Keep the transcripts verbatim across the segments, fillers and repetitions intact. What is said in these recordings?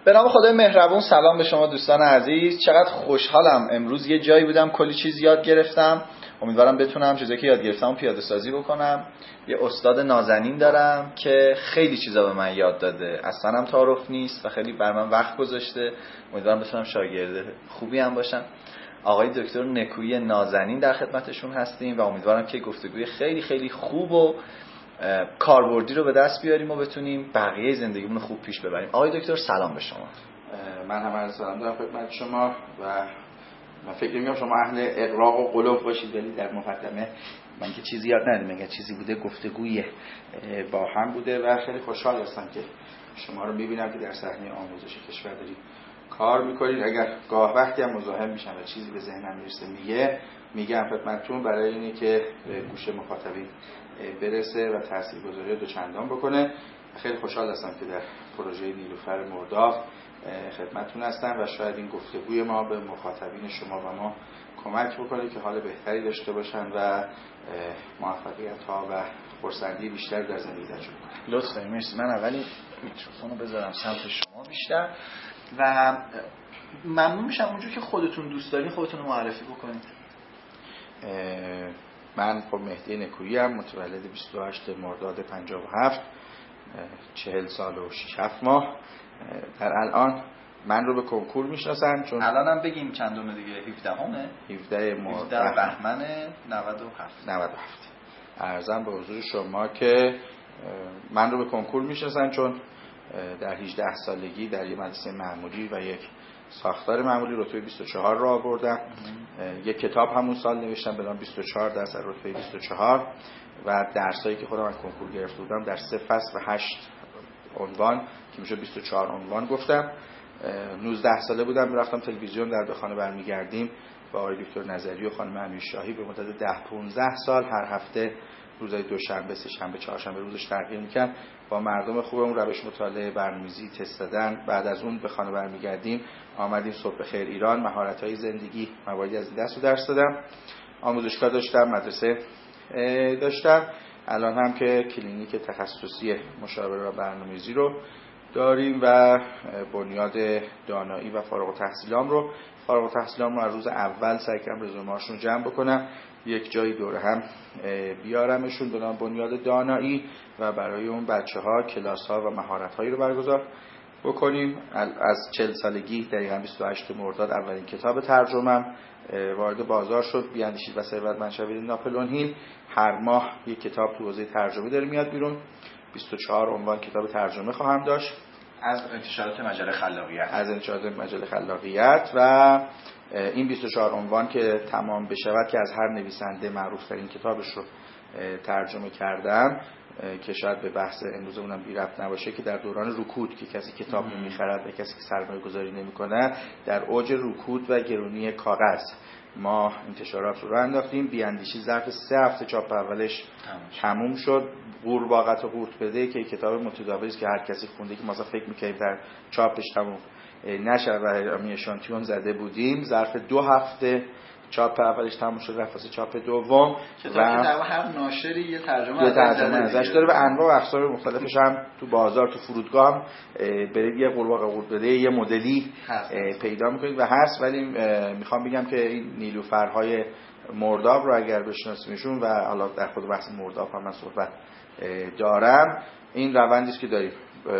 به نام خدای مهربون. سلام به شما دوستان عزیز. چقدر خوشحالم امروز یه جایی بودم کلی چیز یاد گرفتم. امیدوارم بتونم چیزایی که یاد گرفتم پیاده سازی بکنم. یه استاد نازنین دارم که خیلی چیزا به من یاد داده، اصلا هم تعارف نیست و خیلی بر من وقت گذاشته. امیدوارم بتونم شاگرد خوبی هم باشم. آقای دکتر نکویی نازنین در خدمتشون هستیم و امیدوارم که گفتگوی خیلی خیلی خوب و کاربردی رو به دست بیاریم و بتونیم بقیه زندگیمون رو خوب پیش ببریم. آقای دکتر سلام به شما. من هم عرض سلام دارم خدمت شما و من فکر می‌کنم شما اهل اقراق و قلوب باشید، ولی در مقدمه من که چیزی یاد ندادم، مگر چیزی بوده گفتگوی با هم بوده و خیلی خوشحال هستم که شما رو می‌بینم که در صحنه آموزش کشور دارید کار می‌کنید. اگر گاه وقتی هم مزاحم میشم و چیزی به ذهنم میرسه میگه میگم خدمتتون برای اینه که به گوش مخاطبین برسه و تاثیرگذاری دو چندان بکنه. خیلی خوشحال هستم که در پروژه نیلوفر مرداف خدمتتون هستم و شاید این گفتگوی ما به مخاطبین شما و ما کمک بکنه که حال بهتری داشته باشن و موفقیت ها و خرسندی بیشتر در زندگی تجربه کنن. لطفاً مرسی. من اولی میکروفونو بذارم سمت شما بیشتر و ممنون میشم اونجور که خودتون دوست دارین خودتون رو معرفی بکنید. من خب مهدی نکویی ام، متولد بیست و هشتم مرداد پنجاه و هفت، چهل سال و شش هفت ماه. در الان من رو به کنکور میشناسن چون الانم بگیم چندم دیگه؟ هفدهمه هفده مرداد بهمن نود و هفت. نود و هفت. عرضم به حضور شما که من رو به کنکور میشناسن چون در هجده سالگی در یک مدرسه معمولی و یک ساختار معمولی رتبه بیست و چهار را آوردم. یک کتاب همون سال نوشتم به نام بیست و چهار درس از رتبه بیست و چهار و درسایی که خودم از کنکور گرفته بودم در سه فصل و هشت عنوان که میشه بیست و چهار عنوان گفتم. نوزده ساله بودم میرفتم تلویزیون در به خانه برمیگردیم با آقای دکتر نظری و خانم امیرشاهی به مدت ده پانزده سال هر هفته روزهای دوشنبه، سه شنبه، چهارشنبه روزش تغییر میکرد با مردم خوبمون روش مطالعه، برنامه‌ریزی، تست دادن. بعد از اون به خانه برمیگردیم آمدیم صبح خیر ایران، مهارت‌های زندگی، مواردی از این دست رو درس دادم. آموزشگاه داشتم، مدرسه داشتم. الان هم که کلینیک تخصصی مشاوره و برنامه‌ریزی رو داریم و بنیاد دانایی و فارغ التحصیلام رو فارغ التحصیلام رو از روز اول سعی کردم رزومه‌هاشون جمع بکنم، یک جایی دوره هم بیارمشون به نام بنیاد دانایی و برای اون بچه‌ها کلاس‌ها و مهارت‌هایی رو برگزار بکنیم. از چهل سالگی دقیقاً بیست و هشتم مرداد اولین کتاب ترجمه‌ام وارد بازار شد، بیاندیشید و ثروت منشوی ناپلئون هیل. هر ماه یک کتاب تو حوزه ترجمه داره میاد بیرون. بیست و چهار عنوان کتاب ترجمه خواهم داشت از انتشارات مجله خلاقیت از انتشارات مجله خلاقیت و این بیست و چهار عنوان که تمام بشود که از هر نویسنده معروف ترین کتابش رو ترجمه کردم که شاید به بحث امروز اونم بی ربط نباشه که در دوران رکود که کسی کتاب نمیخرد و کسی که سرمایه گذاری نمیکنه در اوج رکود و گرونی کاغذ ما انتشارات رو انداختیم. بیاندیشی ظرف سه هفته چاپ اولش تموم شد. قورباغه و قورت بده که کتاب متداولی است که هر کسی خونده که ما اصلا فکر می‌کنیم در چاپش تموم نشه و امی اشانتیون زده بودیم، ظرف دو هفته چاپ اولش تموم شد، رفت چاپ دوم کتابی در هر ناشری یه ترجمه یه ترجمه ازش داره و انواع و اقسام مختلفش هم تو بازار تو فرودگاه هم برید یه قورباغه قورت بده یه مدلی پیدا می‌کنید و هست. ولی میخوام بگم که این نیلوفرهای مرداب رو اگر بشناسیمشون و حالا در خود بحث مرداب هم من صحبت دارم، این روندی است که داریم.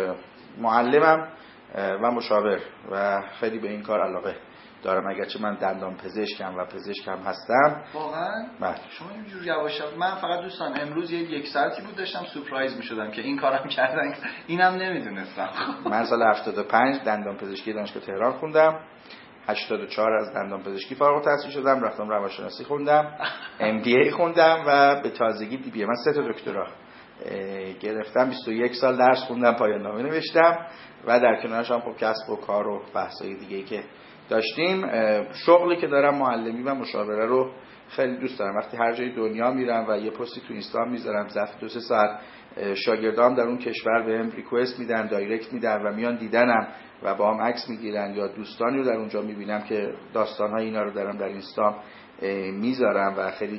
معلمم و مشاور و خیلی به این کار علاقه دارم، اگرچه من دندان پزشکم و پزشکم هستم. واقعا؟ بله. شما اینجور یواش یواش من فقط دوستان امروز یه یک ساعتی بود داشتم سورپرایز می‌شدم که این کارم کردن، اینم نمیدونستم. من سال هفتاد و پنج دندان پزشکی دانشگاه تهران خوندم. هشتاد و چهار از دندان پزشکی فارغ التحصیل شدم، رفتم روانشناسی خوندم، ام بی ای خوندم و به تازگی دی بی ام من سه تا دکترا گرفتم. بیست و یک سال درس خوندم، پایان نامه نوشتم و در کنارش هم خب کسب و کار و بحث‌های دیگه‌ای که داشتیم. شغلی که دارم معلمی و مشاوره رو خیلی دوست دارم. وقتی هر جای دنیا میرم و یه پستی تو اینستا میذارم ظرف دو سه ساعت شاگردام در اون کشور بهم ریکوست میدن، دایرکت میدن و میان دیدنم و با هم عکس میگیرن یا دوستانی رو در اونجا میبینم که داستان‌های اینا رو دارم در اینستا میذارم و خیلی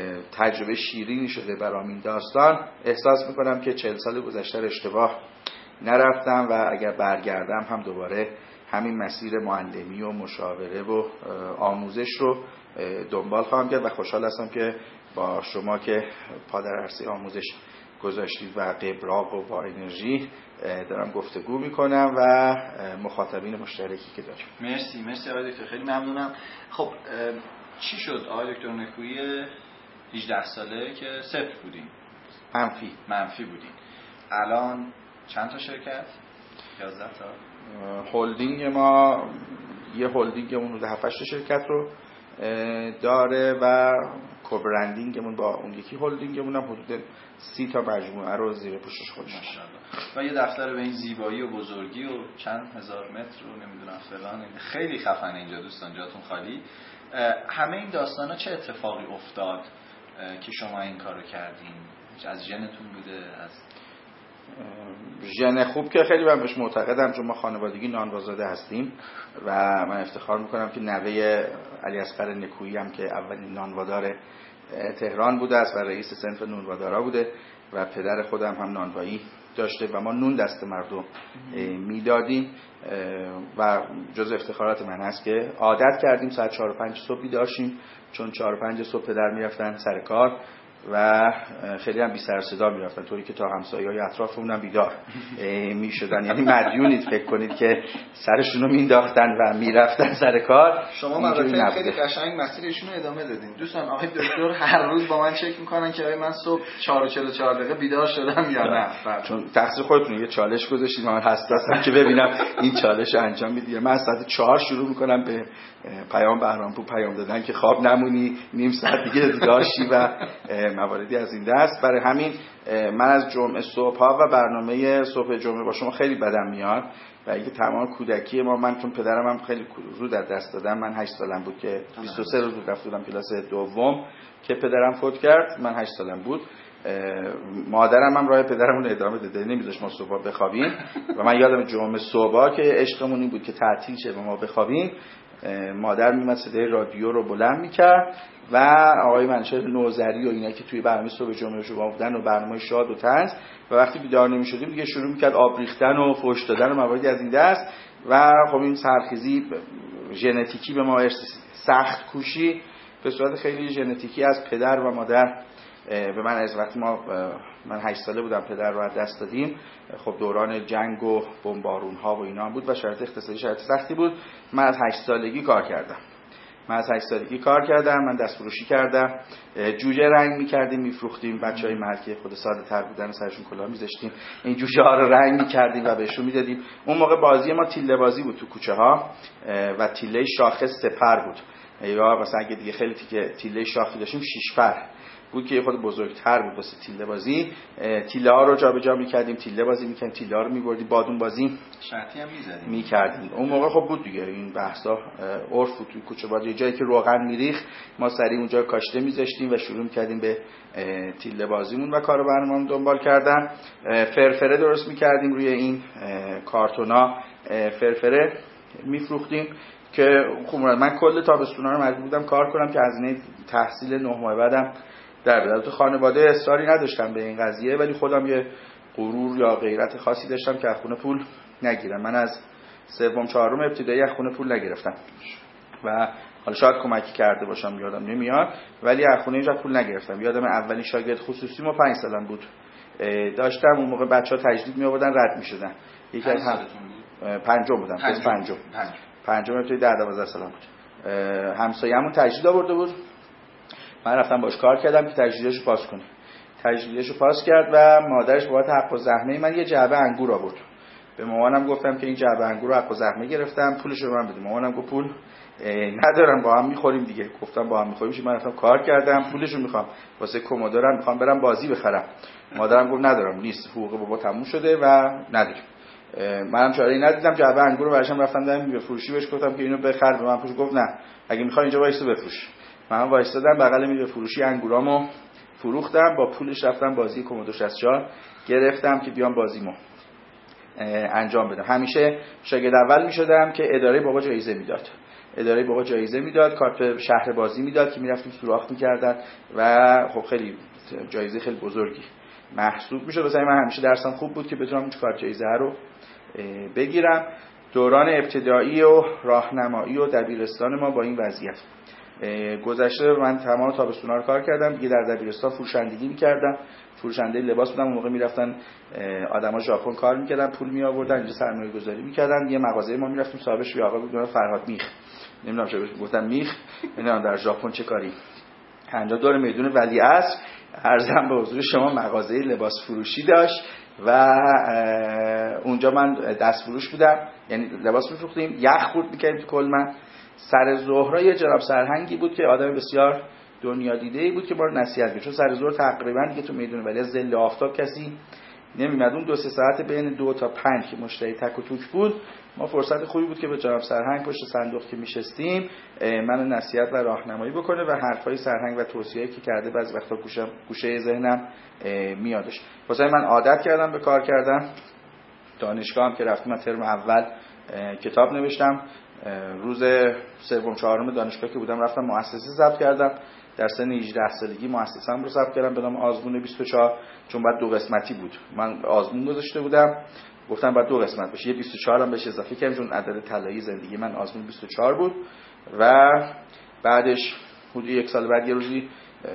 تجربه شیرینی شده برام این داستان. احساس میکنم که چهل سال گذشته اشتباه نرفتم و اگر برگردم هم دوباره همین مسیر معلمی و مشاوره و آموزش رو دنبال خواهم کرد و خوشحال هستم که با شما که پا در عرصه آموزش گذاشتید و قبراق و با انرژی دارم گفتگو میکنم و مخاطبین مشترکی که داریم. مرسی مرسی آقای دکتر، خیلی ممنونم. خب چی شد آقای دکتر نکویی هجده ساله که صفر بودین؟ منفی منفی بودین. الان چند تا شرکت؟ یازده تا. هلدینگ ما یه هلدینگمون حدود هفت هشت شرکت رو داره و کوبرندینگمون با اون یکی هلدینگمون هم حدود سی تا مجموعه رو زیر پوشش خودش داره و یه دفتر به این زیبایی و بزرگی و چند هزار متر رو نمیدونم فلان. خیلی خفنه اینجا دوستان، جاتون خالی. همه این داستانا چه اتفاقی افتاد که شما این کارو کردین؟ از ژنتون بوده؟ از ژن خوب که خیلی من بهش معتقدم، چون ما خانوادگی نانوازاده هستیم و من افتخار میکنم که نوه علی اصغر نکویی هم که اولین نانوادار تهران بوده است و رئیس صنف نونوادارا بوده و پدر خودم هم نانوایی داشته و ما نون دست مردم میدادیم و جز افتخارات من هست که عادت کردیم ساعت چهار و پنج صبح بیدار شیم، چون چهار و پنج صبح پدر میرفتن سر کار و خیلی هم بی سر صدا میرفتن، طوری که تا همسایه‌های اطرافمون هم بیدار میشدن. یعنی مدیونید فکر کنید که سرشون رو مینداختن و میرفتن سر کار. شما مراتب خیلی قشنگ مسیرشون رو ادامه دادین. دوستان آقای دکتر هر روز با من چک میکنن که آقا من صبح چهار و چهل و چهار دقیقه بیدار شدم یا نه. چون تقصیر خودتون، یه چالش گذاشتید من حساسم که ببینم این چالش انجام میدید. من ساعت چهار شروع میکنم به پیام بهرامپور پیام دادن که خواب نمونی، نیم ساعت دیگه بیدار شی و مواردی از این دست. برای همین من از جمعه صبح ها و برنامه صبح جمعه با شما خیلی بدم میاد و اینکه تمام کودکی ما، من چون پدرم هم خیلی زود از دست دادم، من هشت سالم بود که بیست و سه روز رفته بودم کلاس دوم که پدرم فوت کرد، من هشت سالم بود. مادرم هم راه پدرمون ادامه داده، نمیذاش ما صبح بخوابیم و من یادم جمعه صبح که عشقمون این بود که تعطیل شه و ما بخوابیم، مادر میمد صدای رادیو رو بلند میکرد و آقای منشر نوذری و اینا که توی برنامه صبح جمعه شما بودن و برنامه شاد و طنز و وقتی بیدار نمیشدیم دیگه شروع میکرد آب ریختن و فحش دادن و مواردی از این دست و خب این سرخیزی ژنتیکی به ما ارث، سخت کوشی به صورت خیلی ژنتیکی از پدر و مادر به من از وقتی ما من هشت ساله بودم پدر رو از دست دادیم، خب دوران جنگ و بمبارون ها و اینا بود و شرایط اقتصادی شرایط سختی بود. من از هشت سالگی کار کردم من از هشت سالگی کار کردم من دست فروشی کردم، جوجه رنگ می‌کردیم می‌فروختیم، بچهای مرکی خود ساده تر بودن سرشون کلاه می‌ذاشتیم، این جوجه ها رو رنگ می‌کردیم و بهشون میدادیم. اون موقع بازی ما تیله بازی بود تو کوچه ها و تیله شاخه سپر بود، یا مثلا اگه دیگه خیلی تیکه تیله شاخی داشتیم شش پر بود که خود بزرگتر بود واسه تیله بازی. تیله ها رو جابجا می‌کردیم، تیله بازی می‌کردیم، تیله ها رو می‌بردیم، بادون بازی شرطی هم می‌زدیم می‌کردیم. اون موقع خب بود دیگه این بحثا عرف بود توی کوچه بازی، جایی که روغن میریخ ما سریع اونجا کاشته می‌ذاشتیم و شروع می‌کردیم به تیله بازیمون و کارو برنامه‌مون دنبال کردن. فرفره درست می‌کردیم روی این کارتونا، فرفره می‌فروختیم که خب من کل تابستونا رو مجبور بودم کار کنم که هزینه تحصیل نه ماه بعدم در بیاد. تو خانواده اصراری نداشتم به این قضیه ولی خودم یه غرور یا غیرت خاصی داشتم که از خونه پول نگیرم. من از سوم چهارم ابتدایی از خونه پول نگرفتم و حالا شاید کمکی کرده باشم یادم نمیاد ولی از خونه هیچ پول نگرفتم. یادم اولین شاگرد خصوصی ما پنج سالم بود داشتم، اون موقع بچه‌ها تجدید می‌آوردن رد می‌شدن. یکی از هم پنجم بودم، پس پنجم پنجم ابتدایی ده دوازده سالم بود. همسایه‌مون تجدید آورده بود، من رفتم باش کار کردم که تجدیدشو پاس کنه. تجدیدشو پاس کرد و مادرش بابت حق و زحمه من یه جعبه انگور آورد. به مامانم گفتم که این جعبه انگور رو حق و زحمه گرفتم، پولش رو من بده. مامانم گفت پول ندارم، با هم میخوریم دیگه. گفتم با هم میخوریم. من رفتم کار کردم، پولشو میخوام واسه کمدارم، میخوام برم بازی بخرم. مادرم گفت ندارم، نیست، حقوق بابا تموم شده و نداریم. منم چاره‌ای ندیدم، جعبه انگور رو براشم رفتم دادم به فروشی، بهش گفتم که اینو بخر. به من پوش گفت نه، اگه میخوای اینجا وایسا بفروش. من وایسادم بغل میوه فروشی انگورامو فروختم، با پولش رفتم بازی کمدو شصت و چهار گرفتم که بیام بازیمو انجام بدم. همیشه شاگرد اول میشدم که اداره بابا جایزه میداد. اداره بابا جایزه میداد، کارت شهر بازی میداد که میرفتیم سوراخ میکردن و خب خیلی جایزه خیلی بزرگی محسوب میشه. واسه من همیشه درسم خوب بود که بتونم کارت جایزه رو بگیرم. دوران ابتدایی و راهنمایی و دبیرستان ما با این وضعیت گذشته. من تمام تابستونا رو کار کردم دیگه، در دبیرستان فروشندگی می‌کردم، فروشنده لباس بودم. اون موقع میرفتن آدما ژاپن کار می‌کردن، پول می‌آوردن، اینجا سرمایه‌گذاری می‌کردن. یه مغازه ما می‌رفتیم، صاحبش یه آقا بود فرهاد میخ، نمیدونم چه بهش گفتم میخ، نمیدونم در ژاپن چه کاری انجام داره. میدون ولیعصر ارزم به حضور شما مغازه لباس فروشی داشت و اونجا من دست فروش بودم، یعنی لباس می‌فروختیم، یخ خورد می‌کردیم تو کلمن. سر ظهر یه جناب سرهنگی بود که آدم بسیار دنیا دیده‌ای بود که ما رو نصیحت می‌کرد، چون سر ظهر تقریبا دیگه تو میدون ولی از ظل آفتاب کسی نمی‌اومد. اون دو سه ساعت بین دو تا پنج که مشتری تک و توک بود، ما فرصت خوبی بود که به جناب سرهنگ پشت صندوق که میشستیم منو نصیحت و راهنمایی بکنه و حرفای سرهنگ و توصیه‌ای که کرده بعضی وقتا گوشه گوشه ذهنم میادش. واسه من عادت کردم به کار کردن. دانشگاه هم که رفتم ترم اول کتاب نوشتم. روز سوم چهارم دانشگاه که بودم رفتم مؤسسه ضبط کردم. در سن هجده سالگی مؤسسه‌ام رو ضبط کردم به نام آزمون بیست و چهار، چون بعد دو قسمتی بود. من آزمون گذاشته بودم، گفتم بعد دو قسمت بشه، یه بیست و چهار هم بهش اضافه کردم چون عدد طلایی زندگی من آزمون بیست و چهار بود. و بعدش حدود یک سال بعد یه روزی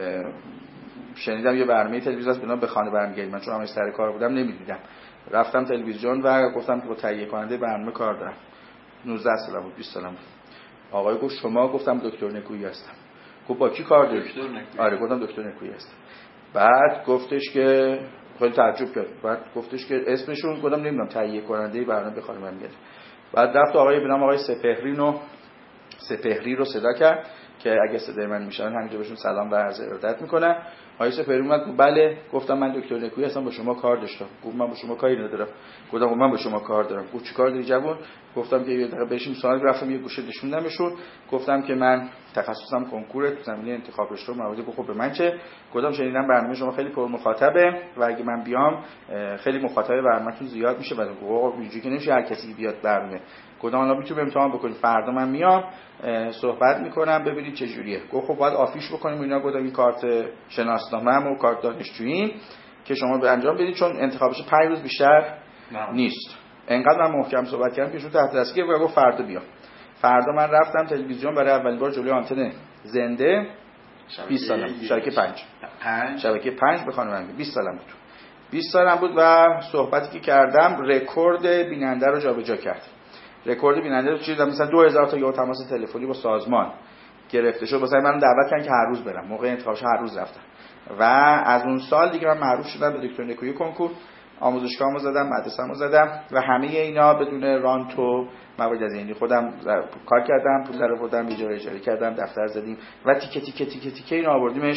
شنیدم یه برنامه تلویزیون است به نام به خانه برمیگردیم. من چون همش سر کار بودم نمی‌دیدم، رفتم تلویزیون و گفتم که با تهیه کننده برنامه کار دارم. نوزده سالم بود، بیست سالم بود. آقای گفت شما؟ گفتم دکتر نکویی هستم. گفت با کی کار داری؟ دکتر نکویی. آره گفتم دکتر نکویی هستم. بعد گفتش که خیلی تعجب کرد. بعد گفتش که اسمشون گفتم نمیدونم، تهیه کننده برنامه به خانم برمیگردیم. بعد رفت آقای به نام آقای سپهری رو سپهری رو صدا کرد که اگه صدای من میشن همینجا بهشون سلام و عرض ارادت میکنم. آقای سپهری اومد، بله. گفتم من دکتر نکویی هستم، با شما کار داشتم. گفت من با شما کاری ندارم. گفتم من با شما کار دارم. گفت چیکار داری جوون؟ گفتم که یه دقیقه بشیم سوال رفتم یه گوشه نشوندمشون. گفتم که من تخصصم کنکور تو زمینه انتخاب رشته و مواد. گفت خب به من چه؟ گفتم شنیدم برنامه شما خیلی پر مخاطبه و اگه من بیام خیلی مخاطب برنامه‌تون زیاد میشه. بعد گفت آقا اینجوری که نمیشه هر کسی بیاد برنامه. گفتم حالا میتونم امتحان بکنید، فردا من میام صحبت میکنم ببینید چه جوریه. گفت خب باید آفیش بکنیم اینا. گفتم این کارت شناسنامه‌ام و کارت دانشجویی که شما به انجام بدید چون انتخابش پنج روز بیشتر نه. نیست. انقدر من محکم صحبت کردم که شو تحت دست گرفت و گفت فردا بیام. فردا من رفتم تلویزیون برای اولین بار جلوی آنتن زنده. بیست سالم، شبکه پنج شبکه پنج به خانم رنگی بیست سالم بود. بیست سالم بود و صحبتی که کردم رکورد بیننده رو جابجا کرد. رکورد بیننده رو چیزی مثلا دو هزار تا یه تماس تلفنی با سازمان گرفته شد. واسه من دعوت کردن که هر روز برم. موقع انتخابش هر روز رفتم و از اون سال دیگه من معروف شدم به دکتر نکویی کنکور. آموزشگاهمو زدم، مدرسه‌مو زدم و همه اینا بدون رانت و موارد از این. خودم کار کردم، پول درآوردم، اجاره اجاره کردم، دفتر زدیم و تیکه تیکه تیکه تیکه اینو آوردیمش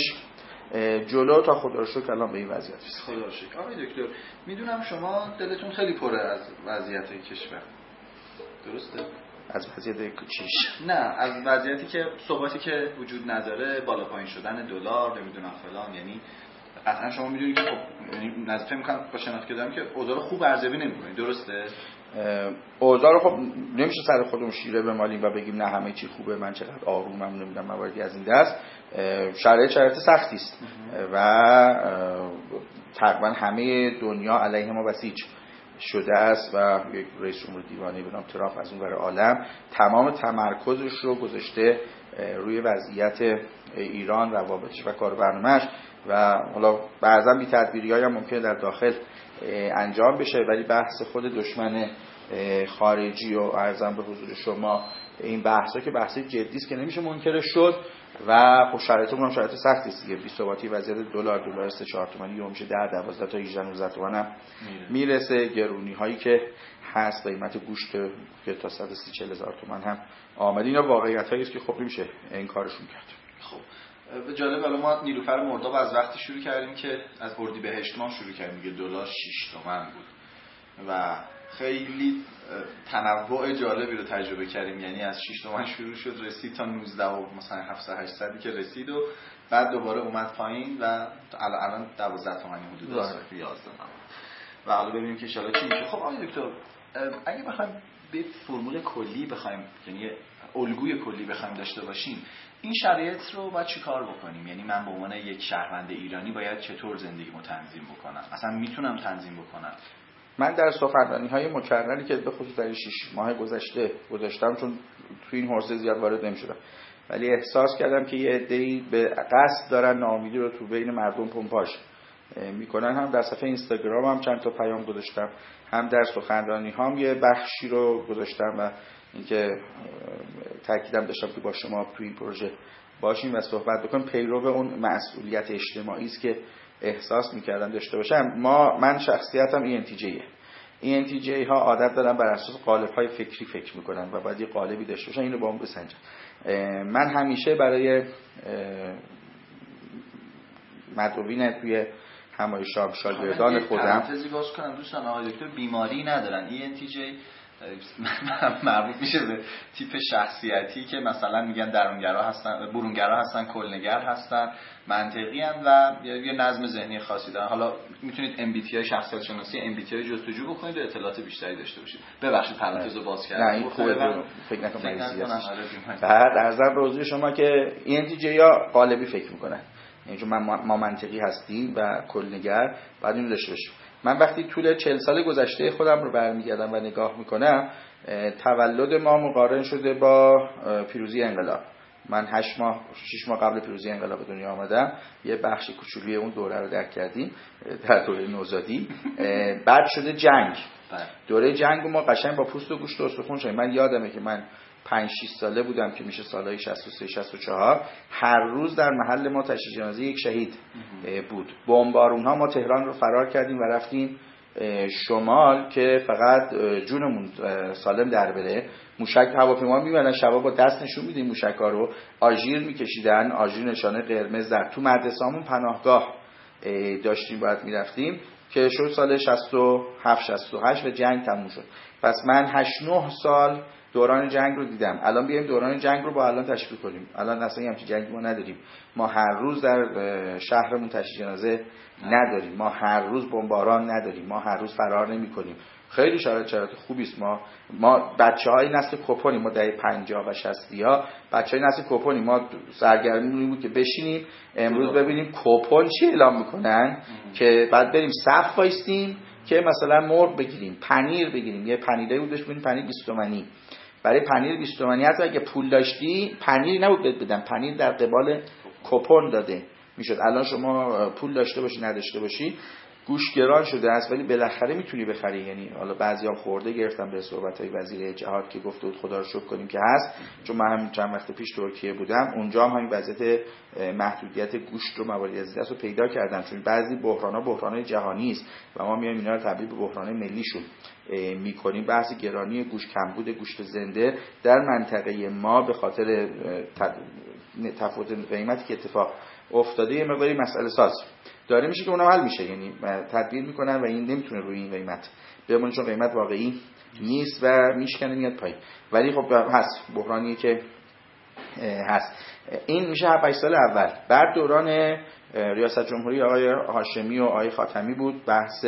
جلو تا خدا رو شکر الان به این وضعیت رسید. خدا رو شکر. آقای دکتر میدونم شما دلتون خیلی پره از وضعیت کشور، درسته؟ از وضعیت چیش؟ نه، از وضعیتی که ثباتی که وجود نداره، بالا پایین شدن دلار، نمیدونم فلان. یعنی قطعا شما میدونید که خب یعنی نظر فکر می‌کنم با شناختی که دارم که اوضاع خوب ارزیابی نمی‌کنید، درسته؟ اوضاع رو خب نمیشه سر خودمون شیره بمالیم و بگیم نه همه چی خوبه، من چقدر آرومم، نمیدونم مواردی از این دست. شرایط شرایط سختی است و تقریبا همه دنیا علیه ما بسیج شده است و یک رئیس جمهور دیوانه به نام ترامپ از اون ور عالم تمام تمرکزش رو گذاشته روی وضعیت ایران، روابطش و کار برنامه‌اش و حالا بعضا بی تدبیری‌هایی هم ممکنه در داخل انجام بشه، ولی بحث خود دشمن خارجی و عرضم به حضور شما این بحثا که بحث جدی است که نمیشه منکرش شد و خب شرایطمون هم شرایط سختی است دیگه. بیست ثباتی وضعیت دلار دلار سه چهار تومانی یا میشه ده دوازده تا هجده نوزده تومن هم میرسه. گرونی هایی که هست، قیمت گوشت که تا صد و سی چهل هزار تومن هم آمده. اینا واقعیت هایی است که خب نمیشه این کارشون کرد. خب به جالب الان ما نیلوفر مرداب از وقتی شروع کردیم که از اردیبهشت ما شروع کردیم دیگه، دلار شش تومن بود و خیلی تنوع جالبی رو تجربه کردیم. یعنی از شش تومن شروع شد رسید تا نوزده و مثلا هفتصد هشتصد که رسید و بعد دوباره اومد پایین و الان دوازده تومانی حدود یازده تومن و حالا ببینیم که ان شاء الله چی میشه. خب آقای دکتر اگه بخوایم به فرمول کلی بخوایم، یعنی الگوی کلی بخوایم داشته باشیم، این شرایط رو باید چیکار بکنیم؟ یعنی من به عنوان یک شهروند ایرانی باید چطور زندگیمو تنظیم بکنم؟ اصلا میتونم تنظیم بکنم؟ من در سخنرانی‌های مکرری که به خصوص در شش ماه گذشته گذاشتم، چون تو این حوزه زیاد وارد نمی‌شدم، ولی احساس کردم که یه عده‌ای به قصد دارن ناامیدی رو تو بین مردم پمپاژ میکنن. هم در صفحه اینستاگرام هم چند تا پیام گذاشتم، هم در سخنرانی‌هام یه بخشی رو گذاشتم و اینکه تاکیدم داشتم که با شما تو این پروژه باشیم و صحبت بکنیم، پیرو اون مسئولیت اجتماعی است که احساس می‌کردم داشته باشم. ما من شخصیتم ای ان تی جیه. ای ان تی جی ها عادت دارن بر اساس قالب‌های فکری فکر می‌کنن و باید یه قالبی داشته باشن، اینو با اون بسنجن. من همیشه برای مدعوین توی همایشام شاگردان خودم پرانتزی باز کنم دوستان، آقای دکتر بیماری ندارن. ای ان تی جی مربوط میشه به تیپ شخصیتی که مثلا میگن درونگرا هستن، برونگرا هستن، کلنگر هستن، منطقی هستن و یه نظم ذهنی خاصی دارن. حالا میتونید ام بی تی آی شخصیت شناسی ام بی تی آی جستجو بکنید و اطلاعات بیشتری داشته باشید. ببخشید پرانتزو باز کردم. نه این خوبه، فکر نکنم مریضیه. بعد ارزم به حضور شما که ای ان تی جی ها قالبی فکر میکنن، یعنی چون ما منطقی هستیم و کلنگر، بعد اینو داشته باشیم. من وقتی طول چهل سال گذشته خودم رو برمیگردم و نگاه میکنم، تولد ما مقارن شده با پیروزی انقلاب. من هشت ماه شش ماه قبل پیروزی انقلاب به دنیا آمدم، یه بخش کوچولی اون دوره رو درک کردیم در دوره نوزادی. بعد شده جنگ، دوره جنگ ما قشنگ با پوست و گوشت و استخوان شدیم. من یادمه که من پنج شش ساله بودم که میشه سالهای شصت و سه شصت و چهار، هر روز در محل ما تشییع جنازه یک شهید بود. بمبارون ها ما تهران رو فرار کردیم و رفتیم شمال که فقط جونمون سالم در بره. موشک هواپیما میبرن، شبا با دست نشون میدیم موشک‌ها رو، آژیر میکشیدن، آژیر نشانه قرمز در تو مدرسه‌مون پناهگاه داشتیم، باید میرفتیم که شد سال شصت و هفت شصت و هشت و جنگ تموم شد. پس من هشت نه سال دوران جنگ رو دیدم. الان بیایم دوران جنگ رو با الان تشبیه کنیم. الان اصلا همچین جنگی ما نداریم. ما هر روز در شهرمون تشییع جنازه نداریم، ما هر روز بمباران نداریم، ما هر روز فرار نمی‌کنیم. خیلی شرایط شرایط خوبی است. ما ما بچه‌های نسل کوپونی، ما دهه پنجاه و شصت‌ها بچه‌های نسل کوپونی، ما سرگرمی بود که بشینیم امروز ببینیم کوپون چی اعلام میکنن که بعد بریم صف وایسیم که مثلا مرغ بگیریم، پنیر بگیریم. یه پنیری بودش ببینیم پنیر بیست تومانی. برای پنیر بیست تومانی حتی اگه پول داشتی پنیری نبود بهت بدن، پنیر در قبال کوپن داده میشد. الان شما پول داشته باشی نداشته باشی گوش گران شده است، ولی بالاخره میتونی بخری. یعنی حالا بعضیا خورده گرفتم به صحبت‌های وزیر جهاد که گفته بود خدا رو شکر کنیم که هست، چون من هم چند وقت پیش ترکیه بودم، اونجا هم همین وضعیت محدودیت گوشت رو موارد از دست رو پیدا کردم، چون بعضی بحران‌ها بحران‌های جهانی است و ما میایم اینا رو تبدیل به بحران ملیشون میکنیم. بحث گرانی گوشت، کمبود گوشت زنده در منطقه ما به خاطر تفاوت قیمتی که اتفاق افتاده یه مقداری مسئله ساز داره میشه که اونم حل میشه. یعنی تدبیر میکنن و این نمیتونه روی این قیمت بمونه، چون قیمت واقعی نیست و میشکنه میاد پایین. ولی خب هست بحرانی که هست. این میشه هفت هشت سال اول. بعد دوران ریاست جمهوری آقای هاشمی و آقای خاتمی بود، بحث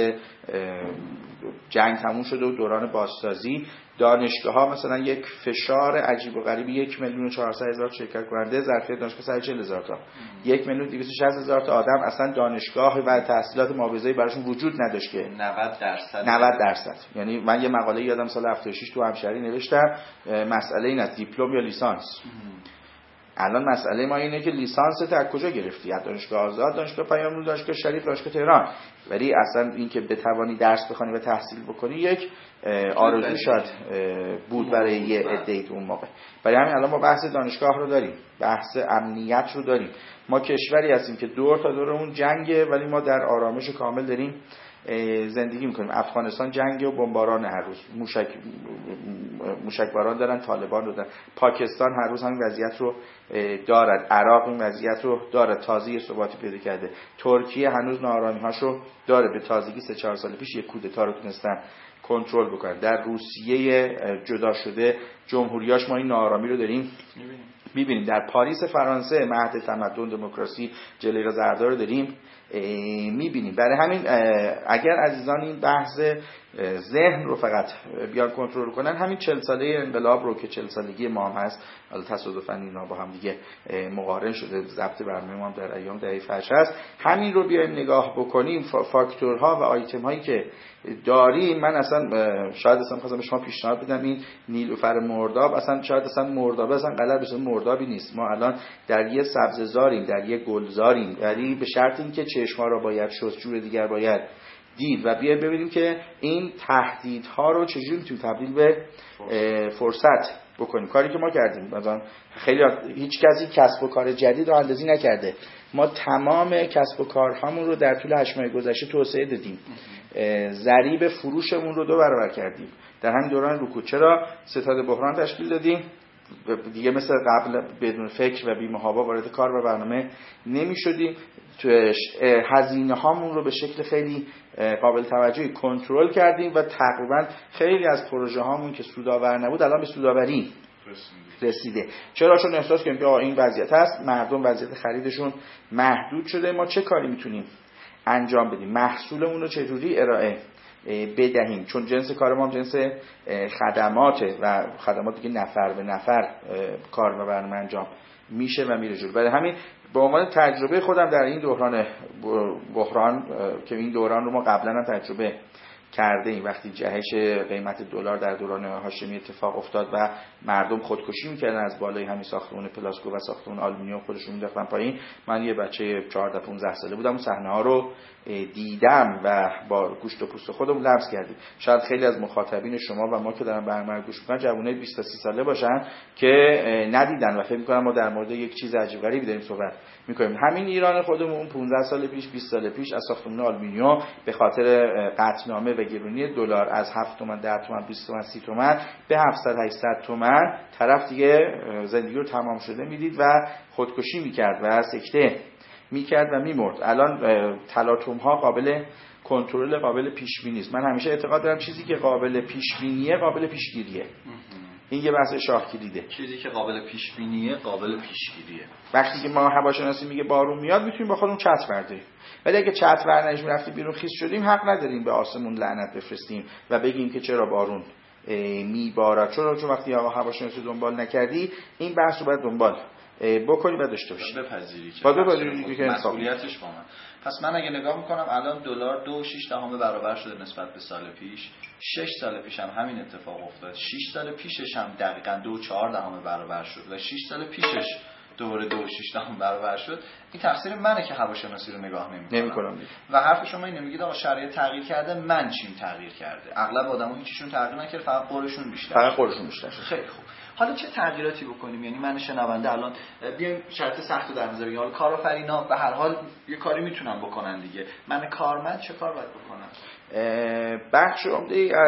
جنگ تموم شده و دوران بازسازی. دانشگاه ها مثلا یک فشار عجیب و غریبی، یک میلیون و چهارصد هزار شرکت کننده، ظرفیت دانشگاه صد و چهل هزار تا، یک میلیون و دویست و شصت هزار تا آدم اصلا دانشگاه و تحصیلات مابرزایی براشون وجود نداشت که نود درصد نود درصد. یعنی من یه مقاله یادم سال هفتاد و شش تو همشهری نوشتم، مسئله این است دیپلم یا لیسانس. الان مسئله ما اینه که لیسانس تو از کجا گرفتی؟ از دانشگاه آزاد، دانشگاه پیام‌نور، دانشگاه شریف، دانشگاه تهران. ولی اصلا این که بتوانی درس بخونی و تحصیل بکنی یک آرزو شاید بود برای یه عده‌ای اون موقع. برای همین الان ما بحث دانشگاه رو داریم، بحث امنیت رو داریم. ما کشوری هستیم که دور تا دورمون جنگه، ولی ما در آرامش کامل داریم زندگی میکنیم. افغانستان جنگ و بمباران هر روز، موشک موشک باران دارن، طالبان رو دارن. پاکستان هر روز همین وضعیت رو دارد. عراق این وضعیت رو دارد، تازه ثباتی پیدا کرده. ترکیه هنوز ناآرامی‌هاشو داره، به تازگی سه چهار سال پیش یک کودتا رو تونستن کنترل بکنن. در روسیه جدا شده جمهوریاش ما این ناآرامی رو داریم می‌بینیم. در پاریس فرانسه مهد تمدن دموکراسی جلیقه زرد رو داریم میبینیم. برای همین اگر عزیزان این بحث ذهن رو فقط بیان کنترل کنن، همین چهل ساله انقلاب رو که چهل سالگی ما هم هست، حالا تصادفاً اینا با هم دیگه مقارن شده، ضبط برنامه ما هم در ایام دهه فجر هست، همین رو بیایم نگاه بکنیم، فاکتورها و آیتم هایی که داریم. من اصلا شاید اصلا خواستم به شما پیشنهاد بدم این نیلوفر مرداب، اصلا شاید اصلا مرداب اصلا غلط بشه، مردابی نیست. ما الان در یه سبززاریم، در یه گلزاریم، یعنی به شرط اینکه چشم‌ها رو باید شست، جور دیگر باید دید و بیایم ببینیم که این تهدیدها رو چجوری میتونیم تبدیل به فرصت بکنیم. کاری که ما کردیم، مثلا خیلی هیچ کسی کسب و کار جدید رو اندازی نکرده، ما تمام کسب و کارهامون رو در طول هشت ماه گذشته توسعه دادیم، ضریب فروشمون رو دو برابر کردیم در همین دوران رکود. چرا؟ ستاد بحران تشکیل دادیم، دیگه مثل قبل بدون فکر و بی‌محابا وارد کار و برنامه نمی شدیم، هزینه هامون رو به شکل خیلی قابل توجهی کنترل کردیم و تقریبا خیلی از پروژه هامون که سودآور نبود الان به سودآوری رسیده. چرا؟ چون احساس کردیم که این وضعیت هست، مردم وضعیت خریدشون محدود شده، ما چه کاری میتونیم انجام بدیم، محصولمون رو چجوری ارائه بدهیم، چون جنس کار ما جنس خدماته و خدمات دیگه نفر به نفر کار و برنامه انجام میشه و میره جلو. برای همین به عنوان تجربه خودم در این دوران بحران که این دوران رو ما قبلا هم تجربه کرده ایم، وقتی جهش قیمت دلار در دوران هاشمی اتفاق افتاد و مردم خودکشی میکردن از بالای همین ساختمون پلاسکو و ساختمون آلومینیوم خودشون مینداختن پایین، من یه بچه چهارده پانزده ساله بودم، صحنه ها رو دیدم و با گوشت و پوست خودم لمس کردیم. شاید خیلی از مخاطبین شما و ما که دارن برنامه گوش میکنن جوونای بیست تا سی ساله باشن که ندیدن و فکر میکنن ما در مورد یک چیز عجیب غریبی داریم صحبت میکنیم. همین ایران خودمون پانزده سال پیش، بیست سال پیش از ساختمون آلومینیوم به خاطر قطعنامه و گرونی دلار از هفت تومن، ده تومن، بیست تومن، سی تومن به هفتصد هشتصد تومن طرف دیگه زندگی رو تمام شده میدید و خودکشی میکرد و سکته میکرد و میمرد. الان تلاطم ها قابل کنترل، قابل پیش بینی است. من همیشه اعتقاد دارم چیزی که قابل پیش بینیه قابل پیشگیریه. این یه بحث شاه کلیده. چیزی که قابل پیش بینیه قابل پیشگیریه. وقتی که ما هواشناسی میگه بارون میاد میتونیم با خودمون چتر برداریم، ولی اگه چتر ورنش میرفتی بیرون خیس شدیم، حق نداریم به آسمون لعنت بفرستیم و بگیم که چرا بارون میبارد. چرا؟ چون وقتی آقا هواشناسی دنبال نکردی این بحث رو باید دنبال بکنی و داشته باشی، بپذیری که بپذیری که مسئولیتش با من. پس من اگه نگاه میکنم الان دلار دو و شش دهم برابر شده نسبت به سال پیش، شش سال پیش هم همین اتفاق افتاد، شش سال پیشش هم دقیقاً دو و چهار دهم برابر شد و شش سال پیشش دوباره دو و شش دهم برابر شد. این تقصیر منه که هواشناسی رو نگاه نمی‌کنم. نمی‌کنم. و حرف شما اینه، میگید آقا شرایط تغییر کرده، من چیم تغییر کرده؟ اغلب آدم‌ها هیچیشون تغییر نکرده، فقط قرشون بیشتر. فقط قرشون بیشتر. خیلی خوب. حالا چه تغییراتی بکنیم؟ یعنی من شنونده الان بیایم شرط سخت رو در نظر بگیریم. حالا کارآفرینا به هر حال یه کاری میتونن بکنن دیگه. من کارمند چه کار باید بکنم؟ بخش عمده‌ای از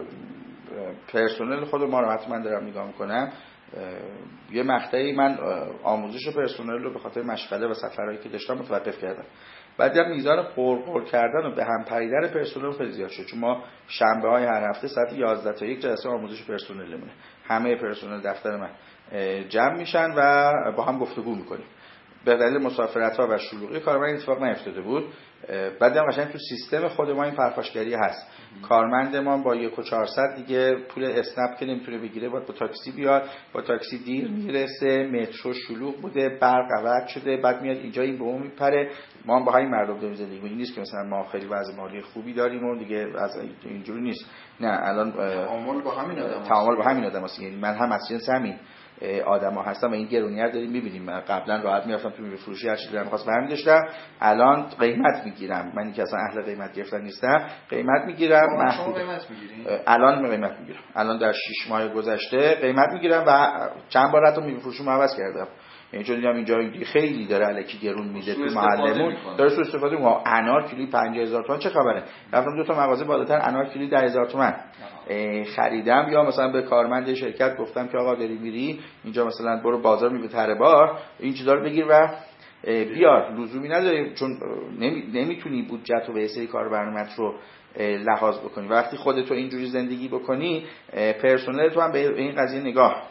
پرسنل خود ما رو حتما دارم نگاه میکنم. یه مقطعی من آموزش پرسنل رو به خاطر مشغله و سفرهایی که داشتم متوقف کردم. بعد هم میزان قرقر کردن و به هم پریدن پرسنل خیلی زیاد شد، چون ما شنبه های هر هفته ساعت یازده تا یک جلسه آموزش پرسنلمونه، همه پرسنل دفتر من جمع میشن و با هم گفتگو میکنیم. به دلیل مسافرت ها و شلوغی کار من اتفاق نیفتاده بود. بعد هم قشنگ تو سیستم خود ما این پرخاشگری هست. کارمند ما با یک و چهارصد دیگه پول اسنپ که نمیتونه بگیره، باید با تاکسی بیاد، با تاکسی دیر میرسه، مترو شلوغ بوده، برق قطع شده، بعد میاد اینجا این به اون میپره. ما هم با همین مردم داریم زندگی می‌کنیم. این نیست که مثلا ما خیلی وضع مالی خوبی داریم و دیگه از اینجوری نیست. نه، الان تعامل با همین آدم‌ها تعامل با همین آدم‌هاست. یعنی من هم از جنس همین آدم ها هستم و این گرونیت داریم میبینیم. من قبلا راحت میرفتم تو میوه فروشی هر چیزی دارم خواست برمی داشتم، الان قیمت میگیرم. من که اصلا اهل قیمت گرفتن نیستم، قیمت میگیرم. محدود قیمت میگیرین؟ الان قیمت میگیرم. الان در شش ماه گذشته قیمت میگیرم و چند بار رفتم میوه فروشی عوض کردم. یعنی چون دیدم اینجا خیلی داره الکی گرون میده تو محلمون، داره سوء استفاده میکنه. انار کیلویی پنجاه هزار تومان چه خبره؟ رفتم دو تا مغازه بالاتر انار کیلویی ده هزار تومان خریدم. یا مثلا به کارمند شرکت گفتم که آقا داری میری اینجا مثلا برو بازار میوه تره بار این چیزا رو بگیر و بیار، لزومی نداره، چون نمی... نمیتونی بودجت رو به سری کار برنامه‌ت رو لحاظ بکنی. وقتی خودت تو اینجوری زندگی بکنی، پرسنل تو هم به این قضیه نگاه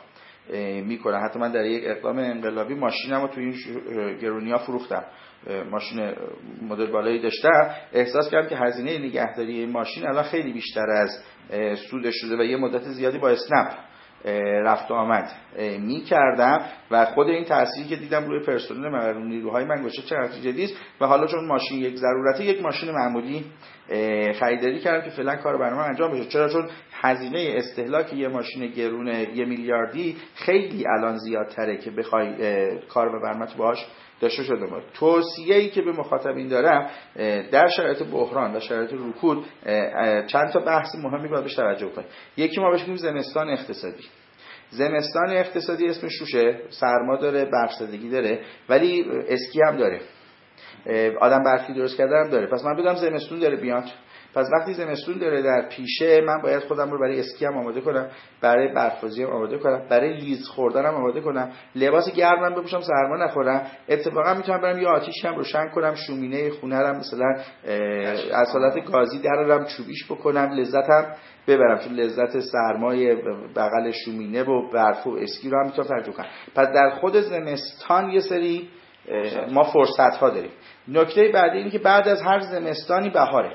میکنن. حتی من در یک اقدام انقلابی ماشینمو تو این گرونی‌ها فروختم، ماشین مدل بالایی داشتم، احساس کردم که هزینه نگهداری این ماشین الان خیلی بیشتر از سودش شده و یه مدت زیادی با اسنپ رفت و آمد می کردم و خود این تأثیری که دیدم روی پرسنل من و نیروهای من گذاشته چقدر جدی است. و حالا چون ماشین یک ضرورته، یک ماشین معمولی خریداری کردم که فعلا کار برام انجام بشه. چرا؟ چون هزینه استهلاک یه ماشین گرون یه میلیاردی خیلی الان زیادتره که بخوای کار و برنامه باهاش داشته شده باشه. توصیه‌ای که به مخاطبین دارم در شرایط بحران و شرایط رکود چند تا بحث مهمی باید بهش توجه کنید. یکی ما بهش میگیم زمستان اقتصادی. زمستان اقتصادی اسمش روشه، سرما داره، برف‌زدگی داره، ولی اسکی هم داره، آدم برفی درست کرده هم داره. پس من بدونم زمستون داره بیاد، پس وقتی زمستون داره در پیشه، من باید خودم رو برای اسکی هم آماده کنم، برای برف‌بازی هم آماده کنم، برای لیز خوردن هم آماده کنم، لباس گرمم بپوشم سرما نخورم. اتفاقا میتونم برم یه آتیشی هم روشن کنم، شومینه خونه رو مثلا از حالت گازی درارم چوبیش بکنم، لذتم ببرم، چون لذت سرمای بغل شومینه و برف و اسکی رو هم میتونم تجربه کنم. پس در خود زمستان یه سری ما فرصت ها داریم. نکته بعدی اینه که بعد از هر زمستانی بهاره.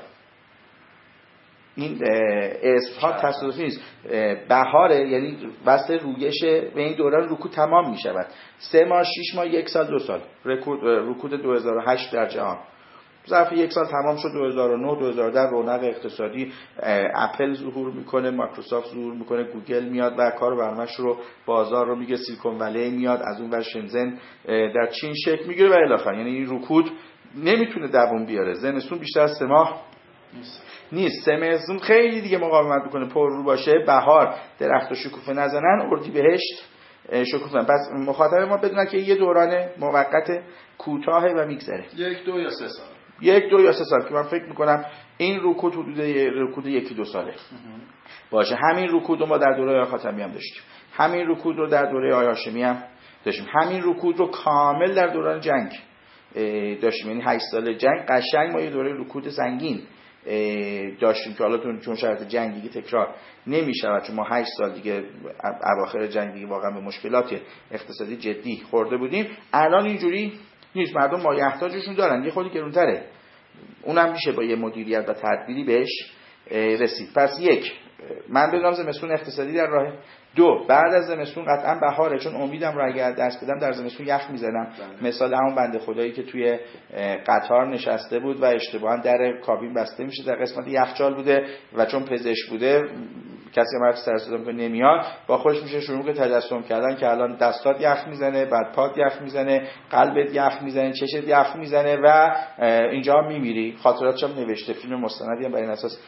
این اسم ها تصادفی نیست، بهاره یعنی واسه رویش به این دوران رکود تمام می شود. سه ماه، شش ماه، یک سال، دو سال رکود رکود دو هزار و هشت در جهان ظرف یک سال تمام شد. دو هزار و نه دو هزار و ده رونق اقتصادی، اپل ظهور میکنه، مایکروسافت ظهور میکنه، گوگل میاد و کار برنامه‌اش رو بازار رو میگه، سیلیکون ولی میاد، از اون ور شنزن در چین شکل میگیره و الی آخر. یعنی این رکود نمیتونه دوام بیاره. زمستون بیشتر از سه ماه نیست. زمستون خیلی دیگه مقاومت میکنه، پر رو باشه. بهار درخت شکوفه نزنن، اردیبهشت شکوفه. پس مخاطب ما بدونن که یه دوران موقت کوتاه و میگذره، یک دو یا سه سال یک دو یا سه سال که من فکر میکنم این رکود حدود رکود یکی دو ساله باشه. همین رکود رو ما در دوره آقای خاتمی هم داشتیم، همین رکود رو در دوره آقای هاشمی هم داشتیم، همین رکود رو کامل در دوران جنگ داشتیم. یعنی هشت سال جنگ قشنگ ما یه دوره رکود سنگین داشتیم که حالا چون شرط جنگ دیگه تکرار نمی‌شود، چون ما هشت سال دیگه اواخر جنگ دیگه واقعا به مشکلات اقتصادی جدی خورده بودیم. الان اینجوری نیست، مردم مایحتاجشون دارن، یه خودی گرونتره، اونم میشه با یه مدیریت و تدبیری بهش رسید. پس یک، من بدونم زمستون اقتصادی در راه. دو، بعد از زمستون قطعا بهاره، چون امیدم رو اگر دست بدم در زمستون یخ میزنم. مثال همون بنده خدایی که توی قطار نشسته بود و اشتباها در کابین بسته میشه، در قسمت یخچال بوده و چون پزشک بوده کسی هم حرف سر صدا میکنه نمیاد، با خودش میشه شروع که تجسم کردن که الان دستات یخ میزنه، بعد پات یخ میزنه، قلبت یخ میزنه، چشت یخ میزنه و اینجا میمیری. خاطراتش هم نوشته، فیلم مستندی هم بر این اساس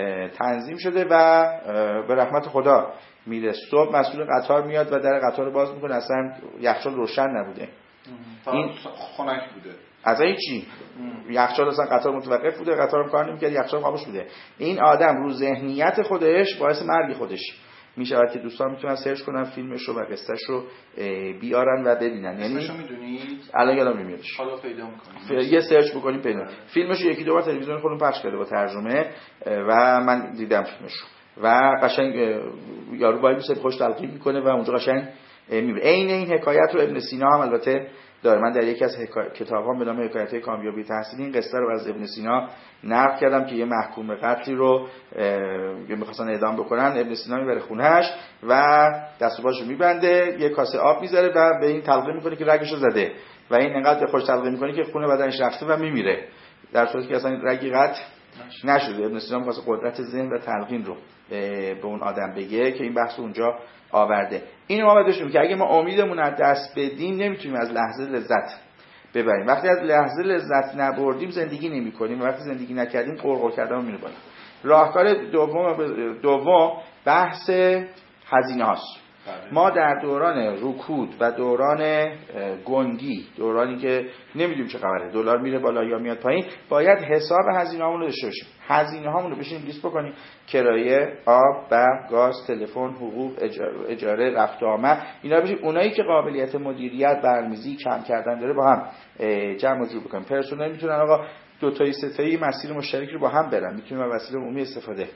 تنظیم شده و به رحمت خدا میره. صبح مسئول قطار میاد و در قطار باز میکنه، اصلا یخچال روشن نبوده، این خنک بوده، از این چی یخچال اصلا قطار متوقف بوده، قطار هم کار نمی‌کرد، یخچال خاموش بوده. این آدم رو ذهنیت خودش باعث مرگ خودش میشود که دوستان میتونن سرچ کنن فیلمش رو و قصه‌ش رو بیارن و ببینن. یعنی اسمشو میدونید؟ الان یادم نمیادش، حالا پیدا می‌کنید، یه سرچ بکنید پیدا. فیلمش رو یکی دو بار تلویزیون خودمون پخش کرده با ترجمه و من دیدم فیلمش رو و قشنگ یارو وای میشه خوش تلقی میکنه و اونجا قشنگ میبینه. عین این حکایت رو ابن سینا هم البته داره. من در یکی از حکا... کتابام به نام حکایت‌های کامیابی تحصیلی این قصه رو از ابن سینا نقل کردم که یه محکوم به قتلی رو یه می‌خواستن اعدام بکنن، ابن سینا میبره خونه‌اش و دست و پاشو میبنده، یه کاسه آب میذاره و به این تلقی میکنه که رگشو زده و این انقدر خوش تلقی میکنه که خون بدنش رفته و میمیره، در صورتی که اصلا رگی قطع نشده. ابن سینا می‌خواد قدرت ذهن و تلقین رو به اون آدم بگه که این بحث اونجا آورده. اینو ما بدونیم که اگه ما امیدمون از دست بدیم نمیتونیم از لحظه لذت ببریم. وقتی از لحظه لذت نبردیم زندگی نمی‌کنیم، وقتی زندگی نکردیم قرقر کردن می‌کنیم. راهکار دوم دوم بحث هزینه‌هاست. ما در دوران رکود و دوران گنگی، دورانی که نمیدونیم چه خبره، دلار میره بالا یا میاد پایین، باید حساب هزینه‌هامون رو داشته باشیم. هزینه‌هامون رو بشینیم لیست بکنیم، کرایه، آب، برق، گاز، تلفن، حقوق، اجاره، رفت و آمد، اینا بشیم. اونایی که قابلیت مدیریت، برنامه‌ریزی، کم کردن داره با هم جمع و جور بکنیم. پرسنل میتونن آقا دو تایی سه تایی مسیر مشترکی رو با هم برن، میتونیم از وسیله عمومی استفاده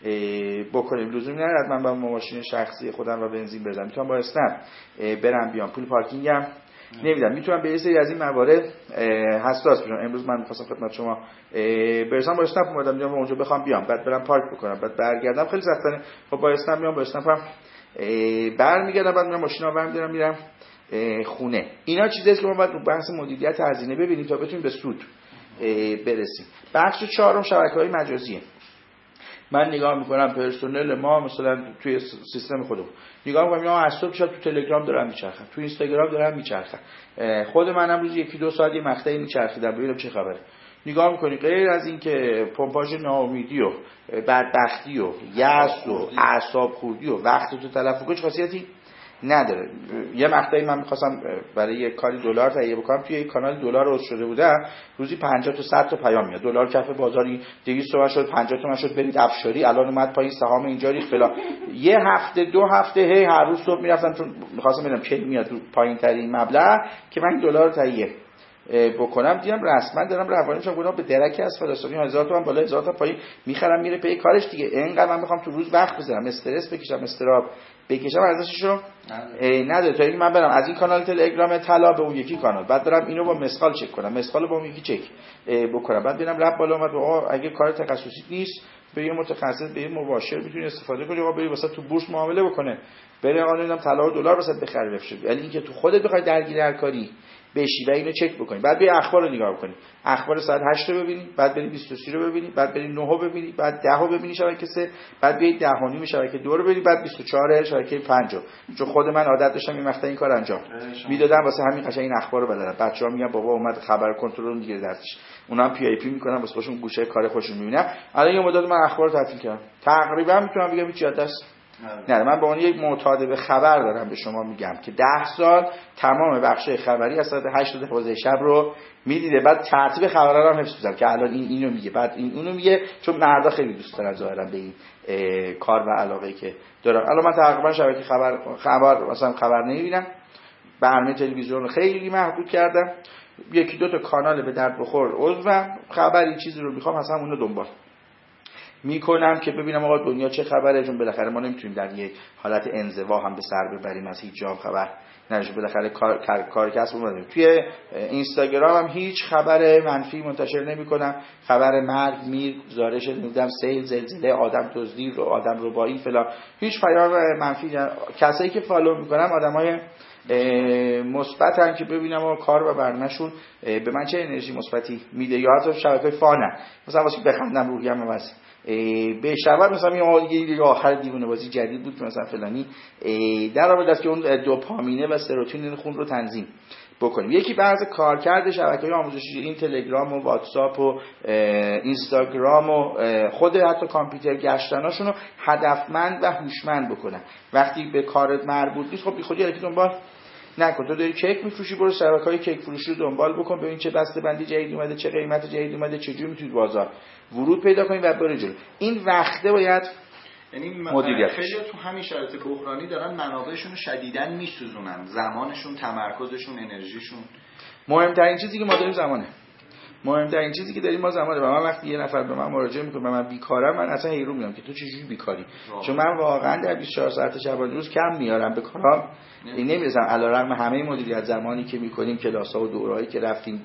بکنیم. لزومی نداره من با ماشین شخصی خودم و بنزین بزنم، میتونم با اسنپ برم بیام، پول پارکینگم نمیدم، میتونم به یه سری از این موارد حساس بشم. امروز من می‌خواستم خدمت شما برسم، با اسنپ اومدم میام اونجا بخوام بیام، بعد برم پارک بکنم، بعد برگردم، خیلی سخت‌تره. خب با اسنپ میام، با اسنپ هم برمیگردم، بعد میرم ماشینا برم میرم میرم خونه. اینا چیزیه که ما باید رو بحث مدیریت هزینه ببینیم تا بتونیم به سود برسیم. بخش چهارم شبکه‌های مجازیه. من نگاه میکنم پرسنل ما مثلا توی سیستم خودمون نگاه میکنم یا از صبح شب تو تلگرام دارم میچرخم، تو اینستاگرام دارم میچرخم، خود منم روز یکی دو ساعت یه مقطعی میچرخیدم ببینم چه خبره. نگاه میکنی غیر از این که پمپاژ ناامیدی و بدبختی و یأس و اعصاب خوردی و وقت تو تلف کنی خاصیتی نداره. یه مقطعی من می‌خواستم برای یه کاری دلار تهیه بکنم، توی یک کانال دلار عضو شده بودم، روزی پنجاه تا صد تا پیام میاد، دلار کف بازاری دویست تومن شد، پنجاه تومن شد، برید افشاری، الان اومد پایین، سهام اینجا ریخت فلان. یه هفته دو هفته هی هر روز صبح میرفتم چون می‌خواستم ببینم کی میاد تو پایین‌ترین مبلغ که من دلار تهیه بکنم. دیدم رسما دارم روانی میشم، گفتم به درکی از فلسطینی هزار تومن بالا هزار تا پایین میخرم میره پی کارش دیگه. اینقدر من میخوام تو روز وقت بذارم، استرس بکشم، استراب بکشم، ارزششو نداره. تا اینکه من برم از این کانال تلگرام طلا به اون یکی کانال، بعد برم اینو با مسقال چک کنم، مسقال با اون یکی چک بکنم، بعد ببینم رب بالا اومد. آقا اگه کار تخصصی نیست به یه متخصص به یه مباشر میتونی استفاده کنی، آقا بری واسه تو بورس معامله بکنه، بری آقا نمیدونم طلا و دلار واسه بخری بفروشی. ولی اینکه تو خودت بخوای درگیر هر کاری بشی و اینو چک بکنی، بعد بری اخبار رو نگاه کنی، اخبار ساعت هشت رو ببینی، بعد بری بیست و سه رو ببینی، بعد بری نه رو ببینی، بعد ده رو ببینی شبکه سه، بعد بیای ده و نیم شبکه دو رو ببینی، بعد بیست و چهار شبکه پنج رو. چون خود من عادت داشتم این وقتا این کار انجام میدادم واسه همین قشنگ این اخبار رو بلدم. بچه‌ها میگن بابا اومد خبر کنترل میگیره دستش، اونا هم پی ای پی میکنن واسه خودشون گوشه کار خودشون میبینن. الان یه مدت من اخبار رو تعطیل کردم، تقریبا میتونم بگم هیچ یاد دست نه. من به عنوان یک معتاد به خبر دارم به شما میگم که ده سال تمام بخش خبری از ساعت هشت تا دوازده شب رو میدیده، بعد ترتیب خبرها رو حفظ می‌کردم که الان این اینو میگه، بعد این اونو میگه، چون مردا خیلی دوست دارن ظاهرا به این کار و علاقه‌ای که دارن. الان من تقریبا شبکه خبر خبر مثلا خبر نمیبینم، برنامه تلویزیون رو خیلی محدود کردم، یکی دو تا کانال به درد بخور عضوم، خبری چیزی رو میخوام اصلا اون رو دنبال میکنم که ببینم آقا دنیا چه خبره. چون بالاخره ما نمیتونیم در یک حالت انزوا هم به سر ببریم از هیچ جا خبر نشه، بالاخره کار کار کسب رو توی اینستاگرام هم هیچ خبر منفی منتشر نمیکنم، خبر مرگ، میر، گزارش نمیدونم سیل، زلزله، آدم دزدی رو آدم ربایی فلان، هیچ پیام منفی جن... کسایی که فالو میکنم آدمای مثبتن که ببینم آقا کار و برنامه‌شون به من چه انرژی مثبتی میده، یا حتی شبکه‌های فانن مثلا واسه بخندم روحیم واسه به شباب مثلا یه آخر دیوونه بازی جدید بود که مثلا فلانی در رابطه است که اون دوپامینه و سروتونین خون رو تنظیم بکنیم. یکی بعض کارکرد شبکه‌های آموزشی این تلگرام و واتساپ و اینستاگرام و خود حتی کامپیوتر گشتناشون رو هدفمند و هوشمند بکنن. وقتی به کارت مربوط نیست خب بیخودی الکی دنبال نکن. تو داری کیک میفروشی، برو شبکه‌های کیک فروشی رو دنبال بکن، ببین چه بسته‌بندی جدید اومده، چه قیمت جدید اومده، چه جوری میتونی بازار ورود پیدا کنی و بری جلو. این وقته باید یعنی مدیریت. خیلی تو همین شرایط بحرانی دارن منابعشون رو شدیداً میسوزونن، زمانشون، تمرکزشون، انرژیشون. مهمترین چیزی که ما داریم زمانه. مهمترین چیزی که داریم ما زمانه. و من وقتی یه نفر به من مراجعه میکنه من بیکارم، من اصلا حیرون میام که تو چجوری بیکاری. چون من واقعا در بیست و چهار ساعت شبانه روز کم میارم به کارام، این نمیرسم. علیرغم همه مدیریت زمانی که میکنیم، کلاس‌ها و دورهایی که رفتیم،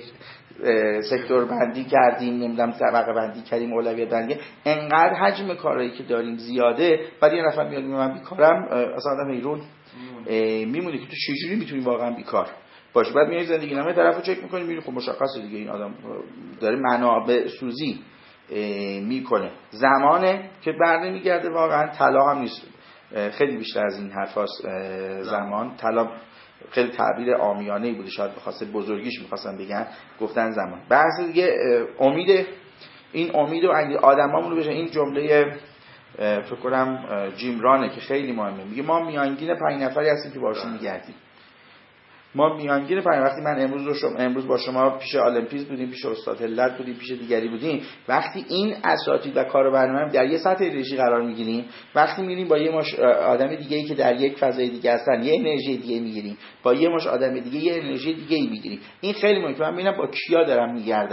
سکتور بندی کردیم، نمیدونم طبقه بندی کردیم، اولویت بندی، انقدر حجم کارهایی که داریم زیاده، بعد یه نفر میاد میگه من بیکارم، اصلا آدم حیرون میمونه که تو چجوری میتونی واقعا بیکار باشه. بعد میای زندگی نامه طرفو چک می‌کنی، میبینی خب مشخصه دیگه این آدم داره منابع سوزی میکنه. زمانه که بر نمیگرده، واقعا طلا هم نیست، خیلی بیشتر از این حرفاست. زمان طلا خیلی تعبیر عامیانه‌ای بوده، شاید بخواسته بزرگیش می‌خواستن بگن، گفتن زمان. بحث دیگه امید، این امید و آدمامون رو بشه. این جمله فکر کنم جیم رانه که خیلی مهمه، میگه ما میانگین پنج نفری هستیم که باشون میگردیم. ما میانگین پنج، وقتی من امروز رو شما امروز با شما پیش المپیز بودیم، پیش استاد هلت بودیم، پیش دیگری بودیم، وقتی این اساتید و کاربرنامه در یه سطح انرژی قرار میگیریم، وقتی میریم با یه مش آدم دیگه‌ای که در یک فضای دیگه هستن یه انرژی دیگه میگیریم، با یه مش آدم دیگه یه انرژی دیگه میگیریم. این خیلی مهمه. من ببینم با کیا دارم میگردم.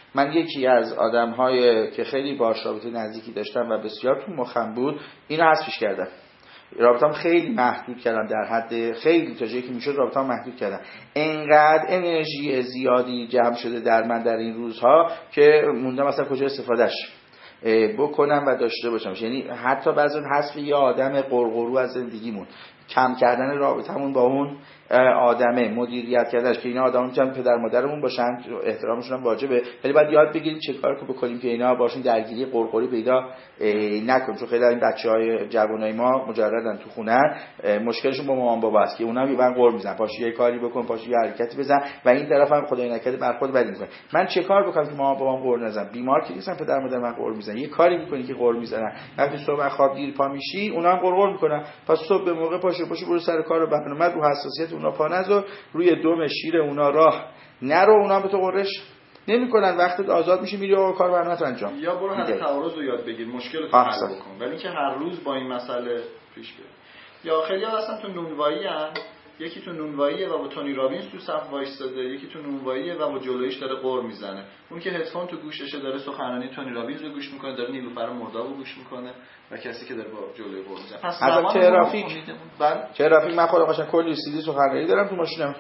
من یکی از آدم‌های که خیلی باهاش رابطه نزدیکی داشتم و بسیار تو مخم بود اینو حذفش کردم. رابطه‌ام خیلی محدود کردم، در حد خیلی تا جایی که میشد رابطه‌ام محدود کردم. انقدر انرژی زیادی جمع شده در من در این روزها که موندم مثلا کجا استفادهش بکنم و داشته باشم. یعنی حتی بعضی حذف یه آدم قرقرو از زندگیمون، کم کردن رابطمون با اون آدمه، مدیریت کردنش که اینا آدما میتونن پدر مادرمون باشن، احترامشون هم واجبه، ولی باید یاد بگیریم چه کار رو بکنیم که اینا باشون درگیری قرقری پیدا نکنیم. چون خیلی این بچهای جوانای ما مجردن تو خونه، مشکلشون با مامان بابا است که اونا میبرن قور میزنن، پاشو یه کاری بکن، پاشو یه حرکتی بزن و این طرف هم خدای نکرده برخورد بدی میکنه. من چه کار بکنم که مامان بابام قور نزنن؟ بیمار که نیستن، پدر مادر من قور میزنن. یه کاری میکنی که قور میزنن، وقتی صبح خواب دیر پا میشی اونا هم قور میکنن، پس صبح به موقع پاشو پاشو برو سر کار. برنامه رو حساسیت اونا پا نذار، روی دم شیر اونا راه نرو، اونا به تو قرش نمیکنن. وقتت آزاد میشه میری و کار برنامه‌ت انجام. یا برو حل تعارض رو یاد بگیر، مشکلت رو حل بکن، ولی اینکه هر روز با این مسئله پیش بری. یا خیلی‌ها اصلا تو نونوایی ان، یکی تو نونواییه و با تونی رابینز تو صف وایساده، یکی تو نونواییه و با جلویش داره قور میزنه. اون که هدفون تو گوششه داره سخنرانی تونی رابینز رو گوش میکنه، داره نیلوفر مرداب رو گوش میکنه و کسی که داره با جلوی قور میزنه. پس از ترافیک ترافیک من خودم قشنگ کلی سیدی سخنرانی دارم تو ماشینم.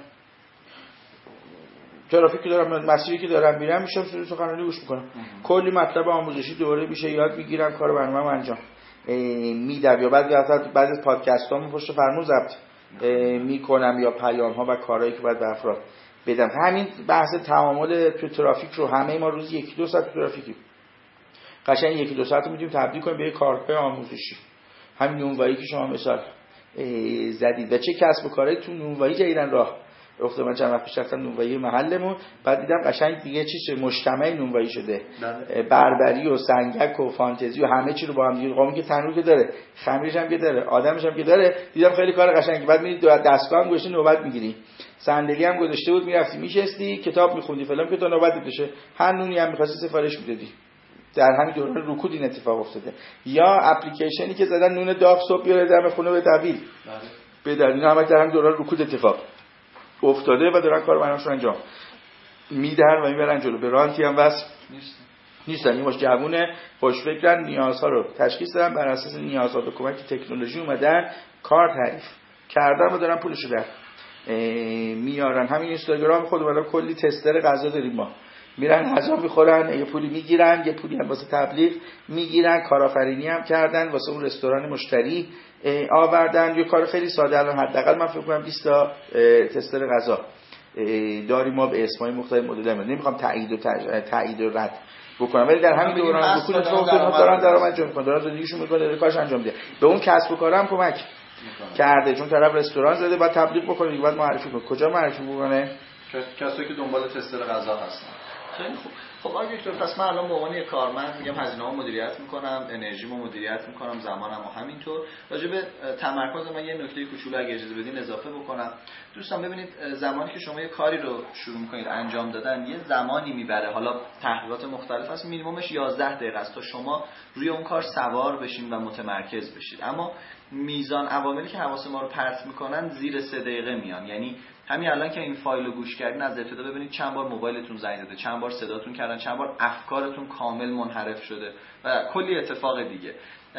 ترافیکی دارم، مسیری که دارم میرم میشم سیدی سخنرانی گوش میکنم. کلی مطلب آموزشی دوره میشه یاد میگیرم، کار برنامه‌ام انجام میدم. یا بعد بعد از پادکستام پشت فرمون ضبط میکنم یا پیام ها و کارهایی که باید به افراد بدم. همین بحث تعامل تو ترافیک رو همه ما روز یکی دو ساعت تو ترافیکیم، قشنگ یکی دو ساعت رو میتونیم تبدیل کنیم به یک کارگاه آموزشی. همین نونوایی که شما مثال زدید و چه کسب و کارهایی تو نونوایی جدیدن راه افتاد. من چند وقت پیش رفتم نونوایی محلمون، بعد دیدم قشنگ دیگه چیز مجتمع نونوایی شده، بربری و سنگک و فانتزی و همه چی رو با هم دیگه. قومی که تنور که داره، خمیرش هم که داره، آدمش هم که داره. دیدم خیلی کار قشنگی. بعد میرید دستگاه هم گوشه نوبت میگیری، صندلی هم گذاشته بود، میرفتی میشستی کتاب میخوندی فلان که تا نوبت بشه. هر نونی هم می‌خواستی سفارش میدادی. در همین دوران رکود این اتفاق افتاده. یا اپلیکیشنی که زدن نون داغ صبح بیاره دم خونه به تحویل بده، اینا هم در همین دوران رکود اتفاق افتاده و دارن کار برنامه‌شون انجام میدن و میبرن جلو. به رانتی هم واسه نیستن. این باش جوونه خوش فکرن، نیازها رو تشخیص دادن، بر اساس نیازها به کمک تکنولوژی اومدن کار تعریف کردن و دارن پولشو در میارن. همین اینستاگرام خود اومدن کلی تستر غذا داریم ما، میرن غذا میخورن، یه پولی میگیرن، یه پولی هم واسه تبلیغ میگیرن، کارآفرینی هم کردن واسه اون رستوران مشتری آوردن. یه کار خیلی ساده. الان حداقل من فکر کنم بیست تا تستر غذا داریم ما به اسمای مختلف مدل. نمیخوام تایید و تایید و رد بکنم، ولی در همین دوران رکود اتفاق دارن درآمد جمع میکنن، دارن زندگیشون میکنن، داره کارش انجام میده. به اون کسب و کارم کمک کرده، چون طرف رستوران زده بعد تبلیغ بکنه دیگه، بعد معرفی کنه. کجا معرفی بکنه؟ کسایی که دنبال تستر غذا هستن. خیلی خوب. خب آقای دکتر، پس من الان به عنوان یک کارمند میگم هزینه‌مو مدیریت میکنم، انرژیمو مدیریت میکنم، زمانمو همینطور. راجع به تمرکز من یه نکته کوچولو اگه اجازه بدین اضافه بکنم. دوستان ببینید، زمانی که شما یه کاری رو شروع میکنید انجام دادن یه زمانی میبره. حالا تحقیقات مختلف هست، مینیممش یازده دقیقه است تا شما روی اون کار سوار بشین و متمرکز بشید. اما میزان عواملی که حواس ما رو پرت میکنن زیر سه دقیقه میان. یعنی همین الان که این فایل رو گوش کردین از ابتدا ببینید چند بار موبایلتون زنگ زده، چند بار صداتون کردن، چند بار افکارتون کامل منحرف شده و کلی اتفاق دیگه.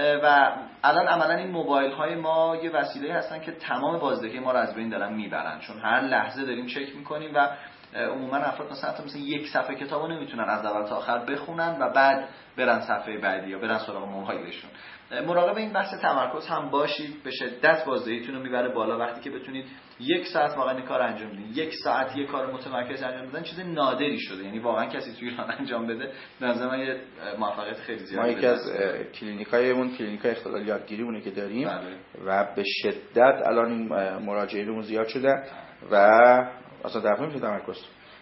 و الان عملا این موبایل های ما یه وسیله هستن که تمام بازدهی ما رو از بین دارن میبرن، چون هر لحظه داریم چک میکنیم و عموما افراد مثلا حتی مثلا یک صفحه کتابو نمیتونن از اول تا آخر بخونن و بعد برن صفحه بعدی یا برن سراغ موبایلشون. مراقب این بحث تمرکز هم باشید. به شدت بازدهیتون رو میبره بالا وقتی که بتونید یک ساعت واقعا این کار انجام بدید. یک ساعت یک کار متمرکز انجام دادن چیز نادری شده، یعنی واقعا کسی توی ایران انجام بده به نظر من یه موفقیت خیلی زیاده. ما یکی از کلینیکایمون کلینیکای اختلال یادگیریمونه که داریم بله. و به شدت الان این مراجعینمون زیاد شده و اصلا دفعه میشه تمرکز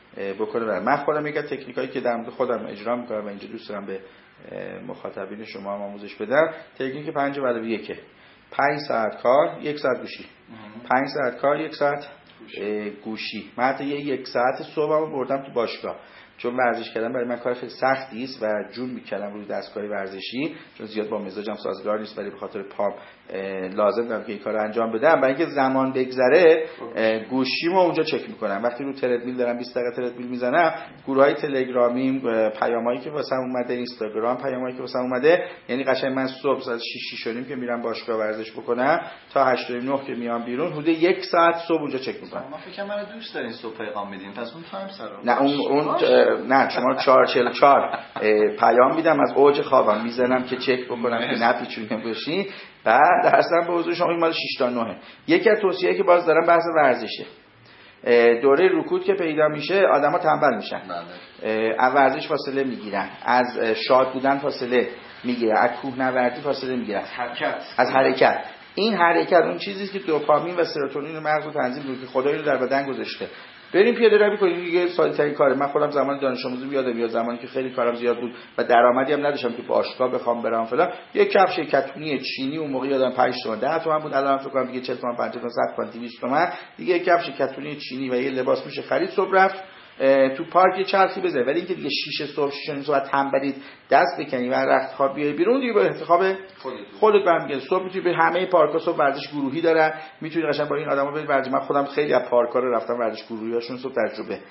بکنه. من خودم یک از تکنیکایی که در مورد خودم اجرا میکنم و اینجا دوست دارم به مخاطبین شما هم آموزش بدم، تکنیک پنج علاوه یکه. پنج ساعت کار، یک ساعت گوشی. پنج ساعت کار، یک ساعت گوشی. من حتی یه یک ساعت صبحمو بردم تو باشگاه. چون ورزش کردن برای من کار خیلی سختی است و جون میکردم روی دستگاه ورزشی، چون زیاد با مزاجم سازگار نیست، ولی به خاطر پام لازم دارم که این کارو انجام بدم. برای اینکه زمان بگذره گوشیمو اونجا چک میکنم. وقتی رو تردمیل دارم بیست دقیقه تردمیل میزنم، گروهای تلگرامی، پیامایی که واسم اومده، اینستاگرام پیامایی که واسم اومده، یعنی قشنگ من صبح ساعت شش شش و نیم که میرم باشگاه ورزش بکنم تا هشت و نه که میام بیرون، حدود یک ساعت صبح اونجا چک میکنم. ما فکر کنم منو دوست دارین صبح پیغام میدین، پس اون تایم سر نه اون اون نه شما چهار چهل و چهار پیام میدم از اوج خوابم میزنم که چک بکنم که نپیچونیم بشین. بعد درستم به حضور شما این مال شش تا نه. یکی از توصیه‌ای که باز دارم بحث ورزشه. دوره رکود که پیدا میشه آدما تنبل میشن. از ورزش فاصله میگیرن، از شاد بودن فاصله میگیرن، از کوهنوردی فاصله میگیرن، حرکت از حرکت. این حرکت اون چیزی است که دوپامین و سروتونین مغز رو تنظیم می‌کنه که خدا اینو در بدن گذاشته. بریم پیاده روی کنیم، دیگه ساده‌ترین کاره. من خودم زمان دانش آموزی یادم میاد، زمانی که خیلی کارم زیاد بود و درآمدی هم نداشتم که باشگاه بخوام برم فلان، یه کفش کتونی چینی اون موقع یادم پنج تومن ده تومن بود، الان فکر کنم دیگه چهل تومن پنجاه تومن صد تومن دویست تومن دیگه. یه کفش کتونی چینی و یه لباس میشه خرید. صبح رفت تو پارک یه چرخی بزنید. ولی اینکه دیگه شیش صبح شیش نیم صبح تنبلید دست بکنی و رخت خواب بیای بیرون، دیگه با انتخاب خودت برمیگرده. صبح میتونی به همه پارک‌ها صبح ورزش گروهی دارن، میتونی قشنگ با این آدما برید ورزش. من خودم خیلی از پارک‌ها رو رفتم ورزش گروهیاشون صبح تجربه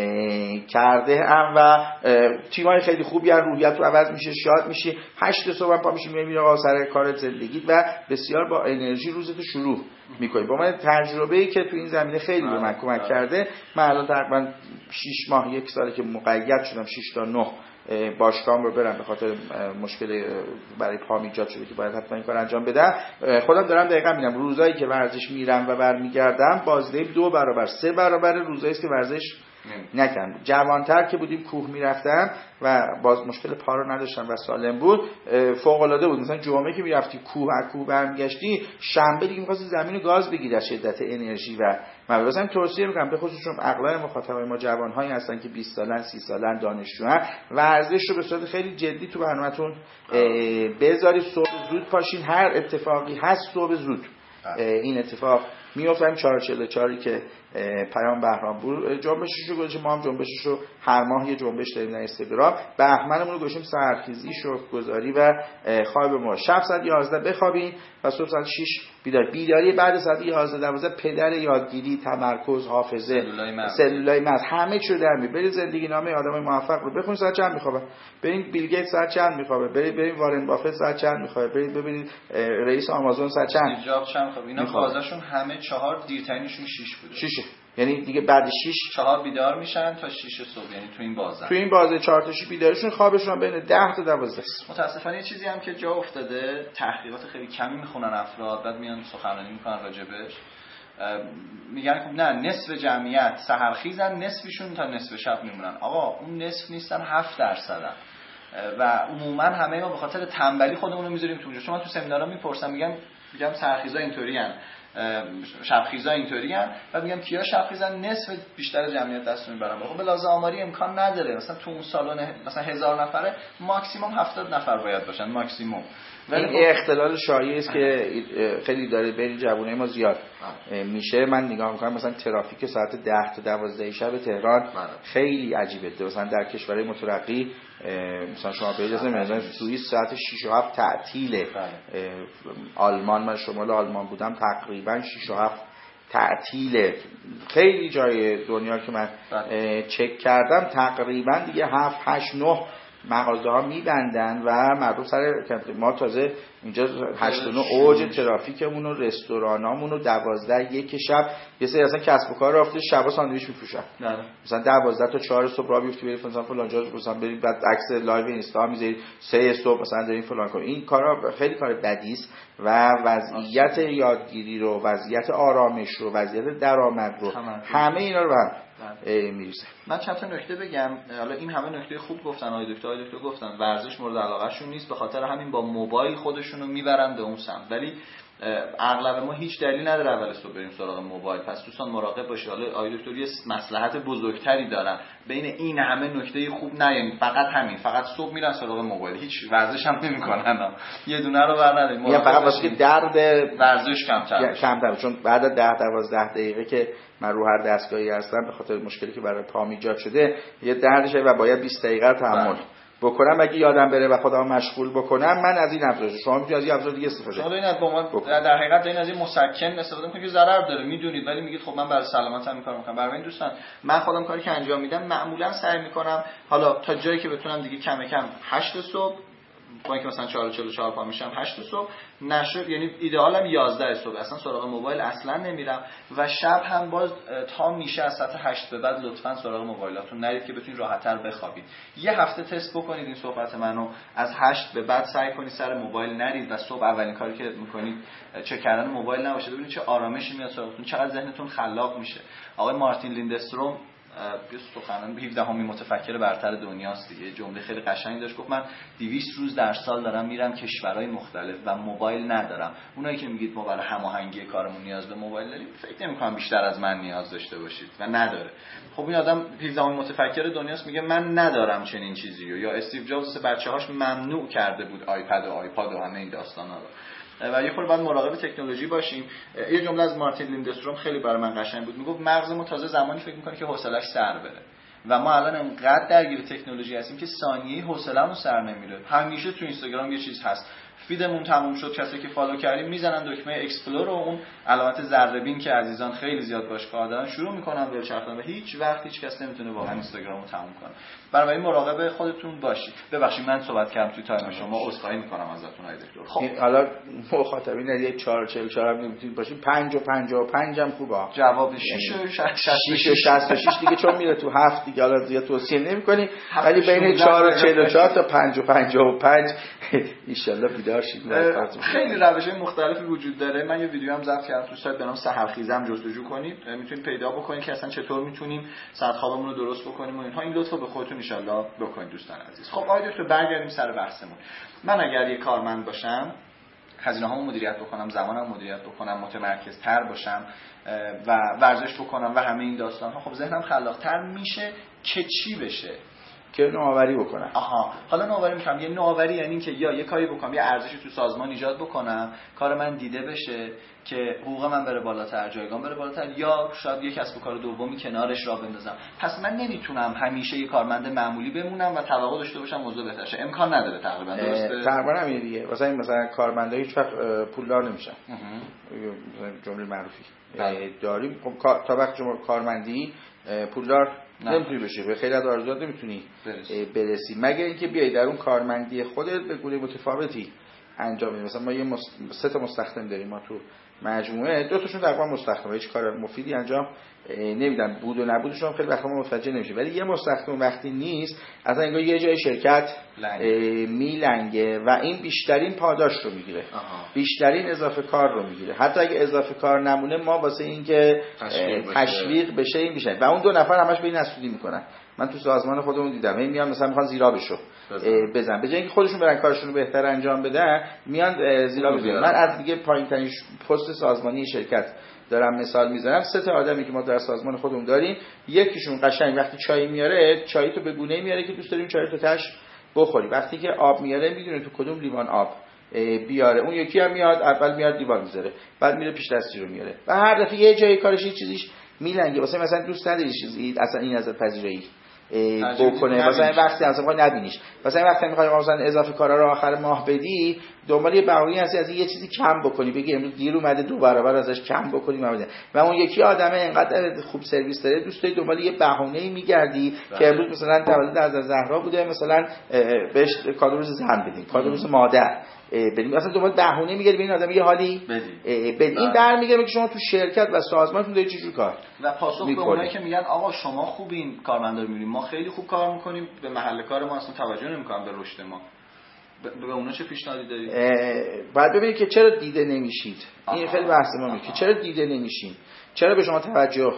کرده ام و تیمای خیلی خوبی ان، روحیت رو عوض میشه، شاد میشی. هشت صبح پا میشی میری آقا سر کار زندگیت و بسیار با انرژی روزتو شروع میکنی. با من تجربه‌ای که تو این زمینه خیلی به من کمک کرده. من الان تقریبا شش ماه یک ساله که مقید شدم شش تا نه باشگاهم رو برم، به خاطر مشکل برای پام ایجاد شده که باید حتما این کار انجام بدم. خودم دارم دقیقاً میبینم روزایی که ورزش میرم و برمیگردم بازدهی دو برابر سه برابر روزایی است که ورزش نکردم. جوانتر که بودیم کوه میرفتم و باز مشکل پا رو نداشتم و سالم بود، فوق العاده بود. مثلا جمعه که میرفتی کوه از کوه برمیگشتی، شنبه دیگه می‌خواستی زمین رو گاز بگیری از شدت انرژی. و من مثلا توصیه میکنم به خصوص چون اغلب مخاطبای ما جوان‌هایی هستن که بیست سالن سی سالن دانشجوان، ورزش رو به صورت خیلی جدی تو برنامه‌تون بذاری. صبح زود پاشین، هر اتفاقی هست صبح زود این اتفاق میافتیم. چهار چهل و چهار که پیام بهرامپور جنبشش رو گذاشتیم، ما هم جنبشش رو هر ماه یه جنبش داریم در اینستاگرام. بهمنمون رو گذاشتیم سحرخیزی، شکرگزاری و خواب ما. شب ساعت یازده بخوابین و صبح ساعت شش بیدار. بیداری بعد ساعت یازده دوازده پدر یادگیری، تمرکز، حافظه، سلولای مغز همه چی رو در میاره. برید زندگی نامه آدمای موفق رو بخونید ساعت چند میخوابه. برید بیل گیت ساعت چند میخوابه. برید برید وارن بافت ساعت چند میخوابه. برید ببینید رئیس آمازون ساعت چند جاب چند میخوابه. اینا بازاشون همه چهار، دیرترینشون شش بوده. شش، یعنی دیگه بعد شش چهار بیدار میشن تا شش صبح، یعنی تو این بازه تو این بازه چهار تا شش بیدارشون، خوابشون بین ده تا دوازده. متاسفانه یه چیزی هم که جا افتاده، تحقیقات خیلی کمی میخونن افراد، بعد میان سخنرانی میکنن راجبش، میگن خب نه نصف جمعیت سحرخیزن، نصفشون تا نصف شب میمونن. آقا اون نصف نیستن، هفت درصدن و عموما همه ما به خاطر تنبلی خودمون رو میذاریم تو اونجا. چون من تو سمینارها میپرسم، میگم میگم سحرخیزا اینطورین، شبخیزا اینطورین، و میگم کیا شبخیزن؟ نصف بیشتر جمعیت دست میبرن. خب به لحاظ آماری امکان نداره. مثلا تو اون سالن مثلا هزار نفره ماکسیمم هفتاد نفر باید باشن ماکسیمم. ولی این اختلال شایعی است که خیلی داره بین جوانای ما زیاد میشه. من نگاه میکنم مثلا ترافیک ساعت ده تا دوازده شب تهران خیلی عجیبه. مثلا در کشورهای مترقی مثلا شما برید مثلا سوئیس ساعت شش و هفت تعطیله. آلمان، من شمال آلمان بودم، تقریبا شش و هفت تعطیله. خیلی جای دنیا که من چک کردم تقریبا دیگه هفت هشت نه مغازه ها میبندن و مردم سر ما تازه اینجا هشت و نه اوج ترافیکمون و رستورانامون و دوازده یک شب یه سری اصلا کسب و کار رفته شبا ساندویچ میفروشن. مثلا دوازده تا چهار صبح راه بیفتی برید مثلا فلان جا مثلا برید بعد عکس لایو اینستا میذارید سه صبح مثلا دارین فلان کار. این کارا خیلی کار بدی است و وضعیت یادگیری رو، وضعیت آرامش رو، وضعیت درآمد رو، همه اینا رو هم میریزه. من چند تا نکته بگم. حالا این همه نکته خوب گفتن آقای دکتر آقای دکتر گفتن ورزش مورد علاقه شون نیست، به خاطر همین با موبایل خودشونو میبرن به اون سمت. ولی اغلب ما هیچ دلیلی نداره اول صبح بریم سراغ موبایل. پس دوستان مراقب باشید. حالا آقای دکتر یه مصلحت بزرگتری دارن بین این همه نکته خوب نه، یعنی فقط همین، فقط صبح میرن سراغ موبایل، هیچ ورزش هم نمیکنن، یه دونه رو برندارید، یا فقط واسه درد ورزش کمتر کمتر، چون بعد از ده دوازده دقیقه که من رو هر دستگاهی هستم به خاطر مشکلی که برای پام ایجاد شده یه دردشه و باید بیست دقیقه تحمل بکنم. اگه یادم بره و خودم مشغول بکنم من از این ابزار، شما میتونید از این ابزار دیگه استفاده کنید. شما دارین از در حقیقت دارین از این مسکن استفاده میکنید که ضرر داره میدونید، ولی میگید خب من برای سلامتم این کارو میکنم. برای این دوستان من خودم کاری که انجام میدم معمولا سعی میکنم حالا تا جایی که بتونم دیگه کم کم هشت صبح، با اینکه مثلا چهار و چهل و چهار پا میشم هشت صبح نشد، یعنی ایدئالم یازده صبح اصلا سراغ موبایل اصلا نمیرم و شب هم باز تا میشه از ساعت هشت به بعد لطفا سراغ موبایلاتون نرید که بتونید راحت‌تر بخوابید. یه هفته تست بکنید این صحبت منو، از هشت به بعد سعی کنید سر موبایل نرید و صبح اولین کاری که میکنید چک کردن موبایل نباشه. ببینید چه آرامشی میاد سراغتون، چقدر ذهنتون خلاق میشه. آقای مارتین لیندستروم سخنران هفدهمین متفکر برتر دنیاست دیگه، جمله خیلی قشنگی داشت، گفت من دویست روز در سال دارم میرم کشورهای مختلف و موبایل ندارم. اونایی که میگید ما برای هماهنگی کارمون نیاز به موبایل داریم، فکر نمی‌کنم بیشتر از من نیاز داشته باشید و نداره. خب این آدم هفدهمین متفکر دنیاست میگه من ندارم چنین چیزی رو. یا استیو جابز بچه‌هاش ممنوع کرده بود آیپد و آیپاد و همه این داستانا رو. و یه خورده باید مراقب تکنولوژی باشیم. یه جمله از مارتین لیندستروم خیلی برای من قشنگ بود، میگفت مغزمون تازه زمانی فکر میکنه که حوصله‌اش سر بره و ما الان انقدر درگیر تکنولوژی هستیم که ثانیه‌ای حوصله‌مون سر نمیره. همیشه تو اینستاگرام یه چیز هست، فیدمون تموم شد، کسی که فالو کردیم میزنن دکمه اکسپلور و اون علامت ذره بین که عزیزان خیلی زیاد باش کار دارن شروع میکنن به چرخیدن و هیچ وقت هیچ کس نمیتونه واقعا اینستاگرامو تموم کنه. برای مراقب خودتون باشید. ببخشید من صحبت کردم توی تایم شما، عذرخواهی میکنم ازتون آقای دکتر. خب حالا مخاطبین یه چهار و چهل و چهار هم نمیتونید باشین، پنج و پنجاه و پنج هم خوبه. جواب شش و شصت و شش دیگه چون میره تو هفت دیگه حالا زیاد توصیه نمی‌کنی، ولی بین چهار و چهل و چهار تا پنج و پنجاه و پنج ان شاءالله بیدار شید. خیلی روش‌های مختلفی وجود داره. من یه ویدیو هم ضبط کردم تو سایت به نام سحرخیزم، جستجو کنید میتونید پیدا بکنید که اصلا چطور میتونیم ساعت خوابمون رو درست بکنیم و اینها. این لطفو به خودتون ان شاءالله بکنید دوستان عزیز. خب آقای دکتر برگردیم سر بحثمون. من اگر یه کارمند باشم، هزینه‌هامو مدیریت بکنم، زمانم مدیریت بکنم، متمرکزتر باشم و ورزش بکنم و همه این داستان‌ها، خب ذهنم خلاق‌تر میشه که چی بشه؟ که نوآوری بکنم. آها، حالا نوآوری میکنم. یه نوآوری یعنی که یا یه کاری بکنم، یه ارزشی تو سازمان ایجاد بکنم، کار من دیده بشه که حقوق من بره بالاتر، جایگاه بره بالاتر، یا شاید یه کسب و کار دومی کنارش را بندازم. پس من نمیتونم همیشه یه کارمند معمولی بمونم و توقع داشته باشم موضوع بهتر شه. امکان نداره تقریبا. درسته؟ تقریبا همین دیگه. مثلا این مثلا کارمندا هیچ وقت پولدار نمیشن. جمله معروفی داریم. خب تا وقتی شما کارمندی پولدار نمیتونی بشی، به خیلی از آرزوات نمیتونی برسی. برسی مگر اینکه بیای در اون کارمندی خودت به گونه متفاوتی انجام بدی. مثلا ما یه مست... سه تا مستخدم داریم ما تو مجموعه، دو تاشون تقریبا مستخدم، هیچ کار مفیدی انجام نمیدن، بود و نبودشون خیلی وقتا ما متوجه نمیشه. ولی یه مستخدم وقتی نیست اصلا انگار یه جای شرکت میلنگه و این بیشترین پاداش رو میگیره، بیشترین اضافه کار رو میگیره. حتی اگه اضافه کار نمونه ما واسه این که تشویق بشه این میشه و اون دو نفر همش به این حسودی میکنن. من تو سازمان خودمون دیدم این میان مثلا میخوان زیرا بشو بزن، به جای اینکه خودشون برن کارشون رو بهتر انجام بدن میان زیرا بزنن. من از دیگه پایین ترین پست سازمانی شرکت دارم مثال میزنم. سه تا آدمی که ما در سازمان خودمون داریم، یکیشون قشنگ وقتی چای میاره چای تو به گونه‌ای میاره که دوست داریم چای تو تاش بخوری، وقتی که آب میاره میدونه تو کدوم لیوان آب بیاره، اون یکی هم میاد اول میاد لیوان میذاره بعد میره پیش دستی رو میاره و هر دفعه یه جای کارش یه چیزیش میلنگه. واسه مثلا دوست نداری چیزی اصلا این از پذیرایی بکنه، مثلا وقتی اصلا میخوای نبینیش، مثلا وقتی میخوای مثلا اضافه کارا رو آخر ماه بدی دنبال یه بهونه هستی از یه چیزی کم بکنی، بگی امروز دیر اومده دو برابر ازش کم بکنی مثلا. و اون یکی آدمه اینقدر خوب سرویس داره دوست داری دنبال یه بهونه‌ای میگردی که امروز مثلا تولد از زهرا بوده مثلا بهش کادو روز زن بدیم، کادو روز مادر بدیم، اصلا دنبال بهونه میگردی به این آدم یه حالی بدیم. این برمیگره که شما تو شرکت و سازمانتون دارید چه جور کار و پاسخ به اونایی که میگن آقا شما خوبین کارمندا رو میبینیم ما خیلی خوب کار میکنیم به محل کار ما اصلا توجه نمیکنن به رشد ما، به اونا چه پیشنهادی دارید؟ بعد ببینید که چرا دیده نمیشید. این خیلی بحث ما میشه که چرا دیده نمیشین، چرا به شما توجه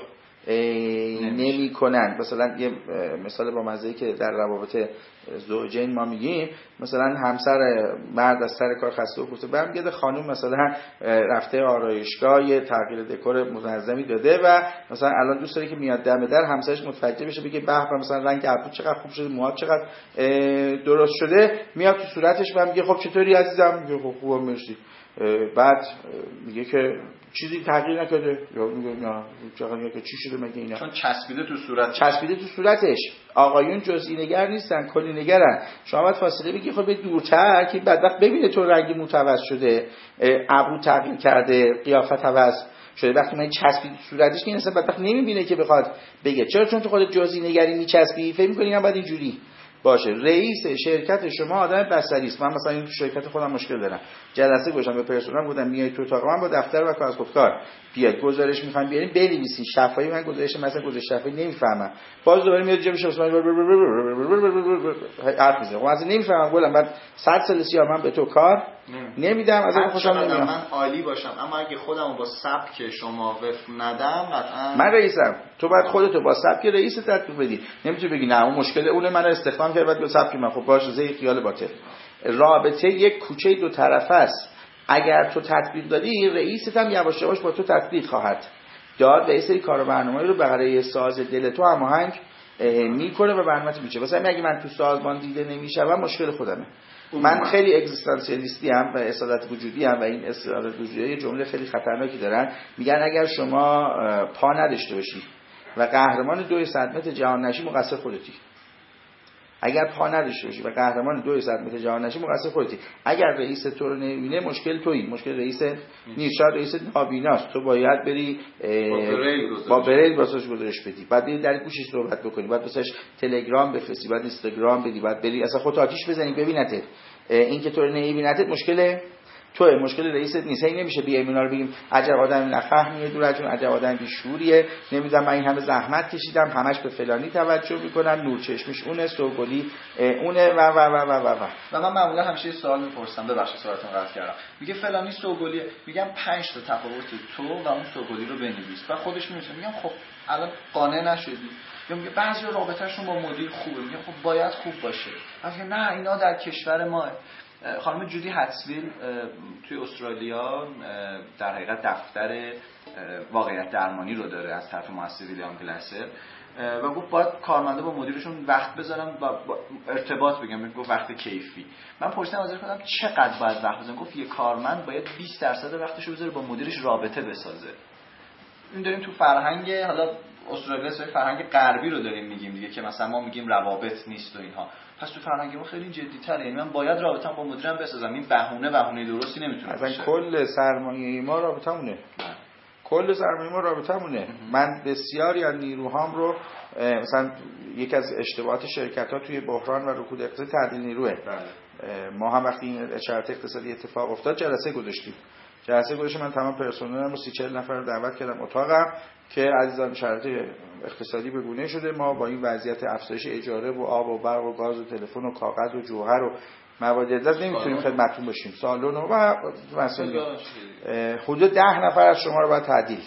نمی‌کنن. مثلا یه مثال با مزه‌ای که در روابط زوجین ما میگیم، مثلا همسر مرد از سر کار خسته و پوسته برمیگرده، خانم مثلا رفته آرایشگاه یه تغییر دکور منظمی داده و مثلا الان دوست داره که میاد دم در همسرش متوجه بشه، بگه به به مثلا رنگ ابرو چقدر خوب شده، موهات چقدر درست شده، میاد تو صورتش و میگه خب چطوری عزیزم؟ میگه خب خوبم مرسی. بعد میگه که چیزی تغییر نکرده، یا میگه نه چقدر میگه چی شده مگه اینا؟ چون چسبیده تو صورت، چسبیده تو صورتش. آقایون جزئی نگر نیستن، کلی نگرن. شما باید فاصله بگی خب به دورتر که بدبخت ببینه تو رنگ متوسط شده، ابرو تغییر کرده، قیافت عوض شده. وقتی من چسبید تو صورتش که اصلا بدبخت نمیبینه که بخواد بگه. چرا؟ چون تو خودت جزئی نگری میچسبی، فکر می‌کنی من باید اینجوری باشه. رئیس شرکت شما آدم بصری است. من مثلا این تو شرکت خودم مشکل دارم، جلسه گذاشتم به پرسنل بودم میای تو اتاق من با دفتر و کاغذ خودکار بیاید گزارش میخوام بیاریم بنویسین شفاهی. من گزارش مثلا گزارش شفاهی نمیفهمم، باز دوباره میاد جمعش اصلا حرف میزنه. خب اصلا نمیفهمم. گفتم بعد صد سال سیاه من به تو کار نمیدم، از اون خوشم نمیاد. من عالی باشم اما اگه خودمو با سبک شما وفق ندم قطعا من رئیسم. تو باید خودتو با سبک رئیس تطبیق بدی. نمیتونی بگی نه اون مشکل اونه منو استخدام کرد بعد به سبک من. خب باشه زی خیال باطل. رابطه یک کوچه دو طرفه است. اگر تو تطبیق دادی رئیست هم یواش یواش با تو تطبیق خواهد داد و یه سری کار و برنامه‌ای رو برای ساز دل تو هماهنگ میکنه و برنامه‌ت میشه. مثلا اگه من تو سازمان دیده نمیشم مشکل خودمه. من خیلی اگزیستانسیالیستی ام و اصالت وجودی ام و این اصالت وجودی یه جمله خیلی خطرناکی دارن. میگن اگر شما پا نداشته باشی و قهرمان دوی صد متر جهان نشی مقصر خودتی. اگر پا نداشته باشی و قهرمان دوی صد متر جهان نشی مقصر خودتی. اگر رئیس تو رو نمیبینه مشکل تویی، مشکل رئیس نیست. شاید رئیس نابیناست، تو باید بری با بریل واسش گزارش بدی، بعد بری در گوشش صحبت بکنی، بعد واسش تلگرام بفرستی، بعد اینستاگرام بدی، بعد بری اصلا خودت آتیش بزنی ببینته. این که تو رو نمیبینته مشکل توه، مشکل رئیست نیست. این نمیشه بیایم اینا رو بگیم عجب آدم نفهمیه دور از جون، عجب آدم بیشوریه، نمیدونم من این همه زحمت کشیدم همش به فلانی توجه میکنن، نور چشمش اونه، سوگلی اونه و و و و و و و من معمولا همیشه سوال میپرسم، ببخشید سوالتون قطع کردم، میگه فلانی سوگلیه، میگم پنج تا تفاوت تو و اون سوگلی رو بنویس و خودش میگه میگم خب الان قانع نشدی. یا میگه بعضی رابطه‌شون با مدیر خوبه، میگم خب باید خوب باشه. میگه نه اینا در کشور ما. خانم جودی هتسویل توی استرالیا در حقیقت دفتر واقعیت درمانی رو داره از طرف مؤسسه ویلیام گلاسر و گفت باید کارمندا با مدیرشون وقت بذارن و ارتباط بگم، گفت وقت کیفی. من پرسیدم ازش کردم چقدر باید وقت بذارن؟ گفت یه کارمند باید بیست درصد وقتشو بذاره با مدیرش رابطه بسازه. این داریم تو فرهنگ حالا استرالیا سوی فرهنگ غربی رو داریم میگیم دیگه که مثلا ما میگیم روابط نیست و اینها. پس تو فرهنگ ما خیلی جدی‌تره، یعنی من باید رابطه‌ام با مدیرم بسازم. این بهونه بهونه درستی نمیتونه باشه. اصلا کل سرمایه ما رابطه‌مونه. کل سرمایه ما رابطه‌مونه. من بسیاری از نیروهام رو مثلا یکی از اشتباهات شرکت‌ها توی بحران و رکود اقتصادی تعدیل نیروه. ما هم وقتی این اشارات اقتصادی اتفاق افتاد جلسه گذاشتیم. جلسه گذاشتم من تمام پرسنلم رو سی چهل نفر رو دعوت کردم اتاقم که عزیزان شرایط اقتصادی بگونه شده، ما با این وضعیت افزایش اجاره و آب و برق و گاز و تلفن و کاغذ و جوهر و مواد ازاز نمیتونیم خدمتتون باشیم. سالن و مثلا حدود ده نفر از شما رو باید تعدیل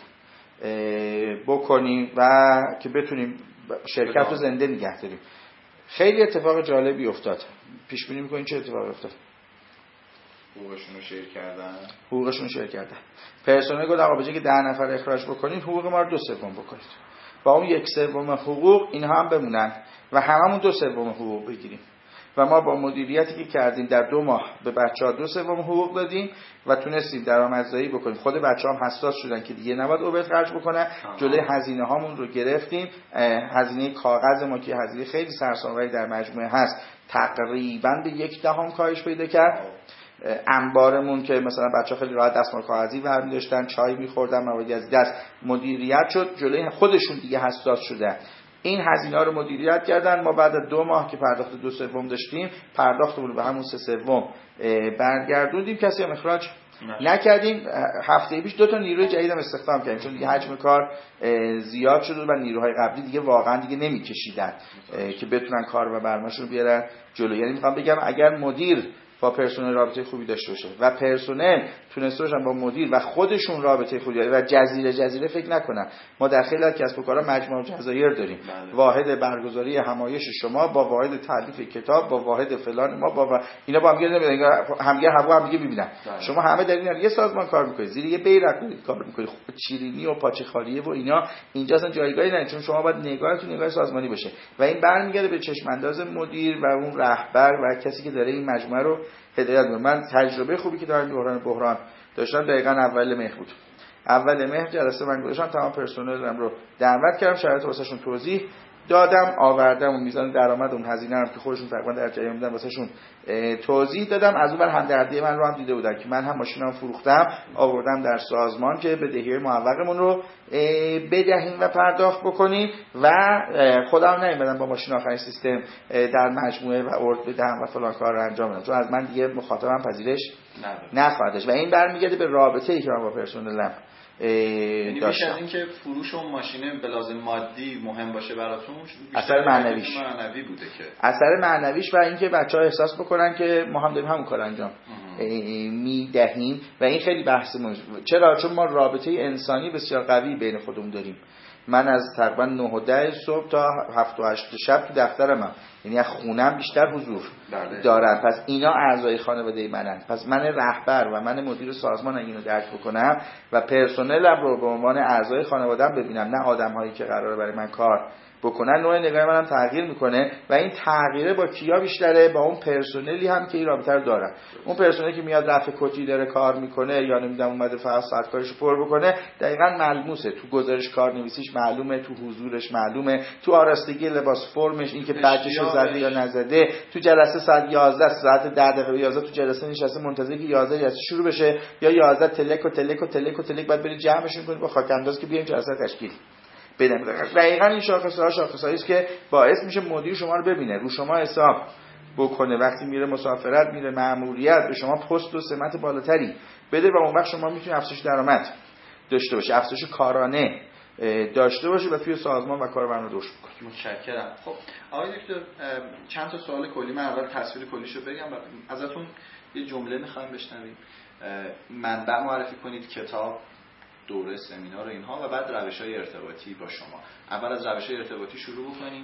بکنیم و که بتونیم شرکت رو زنده نگه داریم. خیلی اتفاق جالبی افتاد. پیش بینی می‌کنین چه اتفاقی افتاد؟ حقوقشون رو شیر کردن. حقوقشون رو شیر کردن. پرسنل گفت آقا بجای که ده نفر اخراج بکنید حقوق ما رو دو سوم بکنید. با اون یک سوم حقوق اینها هم بمونن و هممون دو سوم حقوق بگیریم. و ما با مدیریتی که کردیم در دو ماه به بچه‌ها دو سوم حقوق دادیم و تونستیم درآمدزایی بکنیم. خود بچه‌ها هم حساس شدن که دیگه نباید اوبر خرج بکنن. جلوی هزینه هامون رو گرفتیم. هزینه کاغذ ما که هزینه خیلی سرسام‌آوری در مجموعه هست تقریباً به یک دهم کاهش پیدا کرد. انبارمون که مثلا بچه‌ها خیلی راحت دستمال کاغذی برمی داشتن، چای می‌خوردن، موادی از دست مدیریت شد. جلوی خودشون دیگه حساس شدن. این هزینه‌ها رو مدیریت کردن. ما بعد از دو ماه که پرداخت دو سوم داشتیم پرداختمون رو به همون سه سوم برگردوندیم. کسی هم اخراج نکردیم. هفته پیش دو تا نیروی جدیدم استخدام کردیم چون دیگه حجم کار زیاد شده و نیروهای قبلی دیگه واقعا دیگه نمی‌کشیدن که بتونن کار و برنامه‌شون رو بیارن جلو. یعنی می‌خوام بگم اگر مدیر با پرسنل رابطه خوبی داشته باشه و پرسنل تونسته باشن با مدیر و خودشون رابطه خوبی و جزیره جزیره فکر نکنن. ما در خیلی از کسب و کارها مجموعه جزایر داریم. بله. واحد برگزاری همایش شما با واحد تالیف کتاب با واحد فلان ما با و... اینا با هم دیگه نمیدونن، همگی هوا هم دیگه میبینن. شما همه در این یه سازمان کار میکنید، زیر یه بیرق کار میکنید، چیرینی و پاچه خالیه و اینا اینجا اصلا جایگاهی نداره، چون شما باید نگاهتون نگاه سازمانی باشه و این برمیگرده به چشم انداز مدیر و اون رهبر و کسی که داره این مجموعه رو هدایت میکنه. من تجربه خوبی که دارم بحران بحران داشتم دقیقاً اول مهر بود. اول مهر جلسه من گذاشتم، تمام پرسنلم رو دعوت کردم، شرایط واسهشون توضیح دادم، آوردم اون میزان درآمد اون هزینه رو که خودشون تقریبا در جریان بودن واسهشون توضیح دادم. از اون بر همدردی من رو هم دیده بودن که من هم ماشینم فروختم آوردم در سازمان که بدهی معوقمون رو بدهیم و پرداخت بکنیم و خودم نمیدم با ماشین آخرین سیستم در مجموعه و ارد بدهم و فلان کار رو انجام بدم، چون از من دیگه مخاطبم پذیرش نخواهدش و این برمیگرده به رابطه‌ای که من با پرسنلم یعنی بیش از این که فروش اون ماشینه به لازم مادی مهم باشه براتون، اثر معنویش معنوی بوده که اثر معنویش و اینکه بچه‌ها احساس بکنن که ما هم داریم همون کار انجام میدهیم و این خیلی بحث مهمه. چرا؟ چون ما رابطه انسانی بسیار قوی بین خودمون داریم. من از تقریبا نه و ده صبح تا هفت و هشت شب تو دفترمم، یعنی از خونم بیشتر حضور دارم. پس اینا اعضای خانواده منن. پس من رهبر و من مدیر سازمان اینو درک بکنم و پرسنلم رو به عنوان اعضای خانواده‌ام ببینم، نه آدم‌هایی که قراره برای من کار بکنن، نوع نگاه منم تغییر میکنه و این تغییره با کیا بیشتره؟ با اون پرسنلی هم که این رابطه رو دارن. اون پرسنلی که میاد رفع کتی داره کار میکنه یا نمیدونم اومده فقط ساعت کارشو پر بکنه، دقیقاً ملموسه، تو گزارش کارنویسیش معلومه، تو حضورش معلومه، تو آراستگی لباس فرمش، این که بجشو زده یا نزده، تو جلسه ساعت یازده ساعت ده دقیقه یازده تو جلسه نشسته منتظر که یازده جلسه شروع بشه یا یازده تلک و تلک و تلک و تلک بعد بری جمعشون کنی با خاک انداز که بیاین جلسه تشکیل بدم. دقیقاً این شاخص‌ها شاخصایی است که باعث میشه مدیر شما رو ببینه، رو شما حساب بکنه، وقتی میره مسافرت، میره مأموریت، به شما پست و سمت بالاتری بده و اون وقت شما میتونید افزایش درآمد داشته باشی، افزایش کارانه داشته باشی و توی سازمان و کاربران رو داشته بکنی. متشکرم. خب آقای دکتر چند تا سوال کلی، من اول تصویر کلیشو بگم و ازتون یه جمله می‌خوایم بشنویم. منبع معرفی کنید، کتاب، دوره، سمینار و اینها، و بعد روش‌های ارتباطی با شما. اول از روش‌های ارتباطی شروع بکنیم.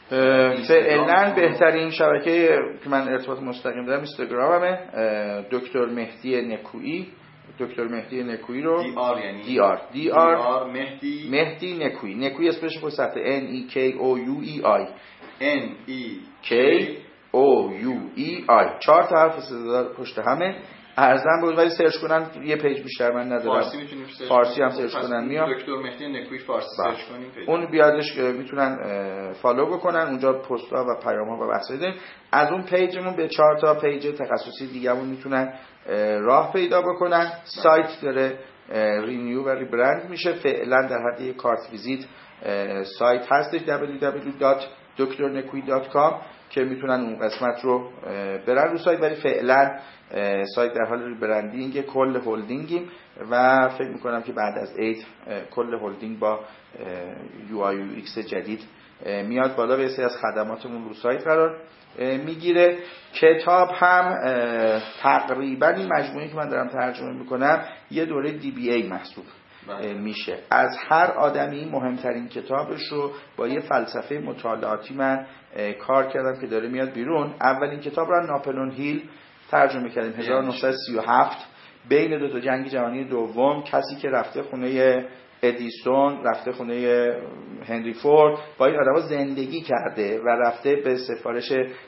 فعلا بهترین شبکه که من ارتباط مستقیم دارم اینستاگراممه، دکتر مهدی نکویی. دکتر مهدی نکویی رو دی آر یعنی دی آر دی آر مهدی مهدی نکویی. نکویی اسمش پشت صفحه ان ای کی او یو ای آی ان ای کی او یو ای آی چهار تا حرف صدا پشت همه. ارزم بود ولی سرچ کنن یه پیج بیشتر من ندارم. فارسی میتونیم سرچ فارسی هم سرچ کنن میاد. دکتر مهدی نکویی فارسی سرچ کنیم پیج. اون بیادش میتونن فالو بکنن، اونجا پست ها و پیام ها و بحثایی داریم. از اون پیجمون به چهار تا پیج تخصصی دیگه‌مون میتونن راه پیدا بکنن. سایت داره رینیو و ریبرند میشه، فعلا در حد یک کارت ویزیت سایت هستش دبلیو دبلیو دبلیو دات دکتر نکویی دات کام که میتونن اون قسمت رو برن رو سایت، ولی فعلا سایت در حال ریبرندینگ کل هولدینگیم و فکر میکنم که بعد از عید کل هولدینگ با یو آی یو ایکس جدید میاد بالا و یه سری از خدماتمون رو سایت قرار میگیره. کتاب هم تقریبا این مجموعه که من دارم ترجمه میکنم یه دوره دی بی ای محسوب میشه. از هر آدمی مهمترین کتابش رو با یه فلسفه مطالعاتی من کار کردم که داره میاد بیرون. اولین کتاب رو ناپلئون هیل ترجمه کردیم هزار و نهصد و سی و هفت، بین دو تا جنگ جهانی دوم. کسی که رفته خونه ادیسون، رفته خونه هنری فورد، با این آدم‌ها زندگی کرده و رفته به سفارش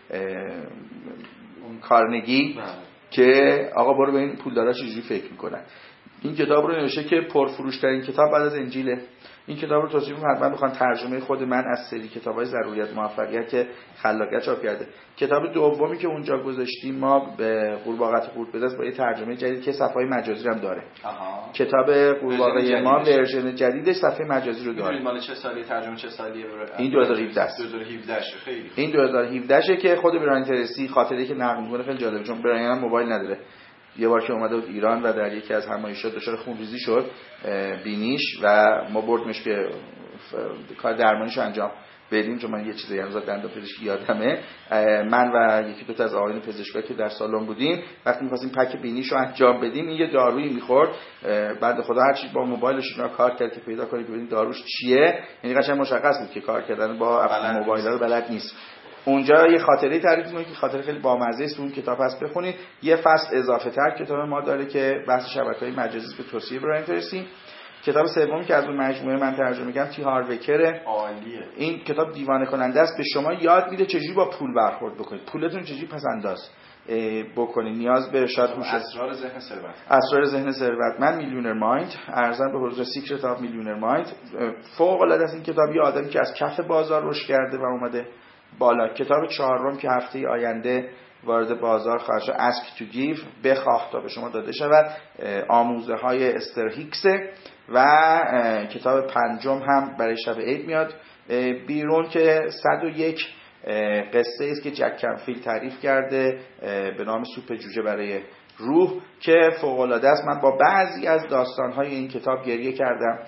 کارنگی که آقا برو به این پولدارا چجوری فکر میکنن. این کتاب رو نوشته که پرفروش‌ترین کتاب بعد از انجیله. این کتاب رو توصیه می‌کنم حتما بخوان، ترجمه خود من از سری کتاب‌های ضروریات موفقیت که خلاقیت چاپ کرده. کتاب دومی که اونجا گذاشتیم ما به قورباغه قورت‌بدست با یه ترجمه جدید که صفحه‌های مجازی هم داره. آها. کتاب قورباغه ما ورژن جدیدش صفحه مجازی رو داره. مال چه سالی ترجمه چه سالیه؟ این دو هزار و هفده است. دو هزار و هفده خیلی. این دو هزار و هفده شه که خود برایان ترسی خاطره که نقل می‌کنه خیلی جالبه، چون برایان هم موبایل نداره. یه بار که اومده بود ایران و در یکی از همایشات دچار خونریزی شد بینیش و ما بردیمش که کار درمانیشو انجام بریم، چون من یه چیزی هنوز دندان پزشکی یادمه. من و یکی دو تا از آقایون پزشکا که در سالن بودیم وقتی می‌خواستیم پک بینیشو انجام بدیم این یه دارویی می‌خورد، بعد خدا هر چی با موبایلش اینا کار کرد که پیدا کنه که ببین داروش چیه، یعنی قشنگ مشخص بود که کار کردن با موبایل رو بلد نیست. اونجا یه خاطره تعریف می‌کنه که خاطره خیلی بامزه است، اون کتاب هست بخونید. یه فصل اضافه تر کتاب ما داره که بحث شبکه‌های مجازی به توصیه برای اینترسی. کتاب سومی که از اون مجموعه من ترجمه می‌کنم تی هاروکر، عالیه. این کتاب دیوانه کننده است، به شما یاد میده چجوری با پول برخورد بکنید، پولتون چجوری پس انداز بکنید، نیاز به شاید هوش اسرار ذهن ثروت. اسرار ذهن ثروتمند، میلیونر مایند، ارزان به حضور سیکرت آف میلیونر مایند. فوق العاده است این کتاب، یه آدمی که از کف بازار رشد کرده و اومده بالا. کتاب چهارم که هفته آینده وارد بازار خواهد شد، Ask to Give، بخواه تا به شما داده شود، آموزه های استر هیکس. و کتاب پنجم هم برای شب عید میاد بیرون که صد و یک قصه است که جک کنفیل تعریف کرده به نام سوپ جوجه برای روح که فوق العاده است. من با بعضی از داستان‌های این کتاب گریه کردم،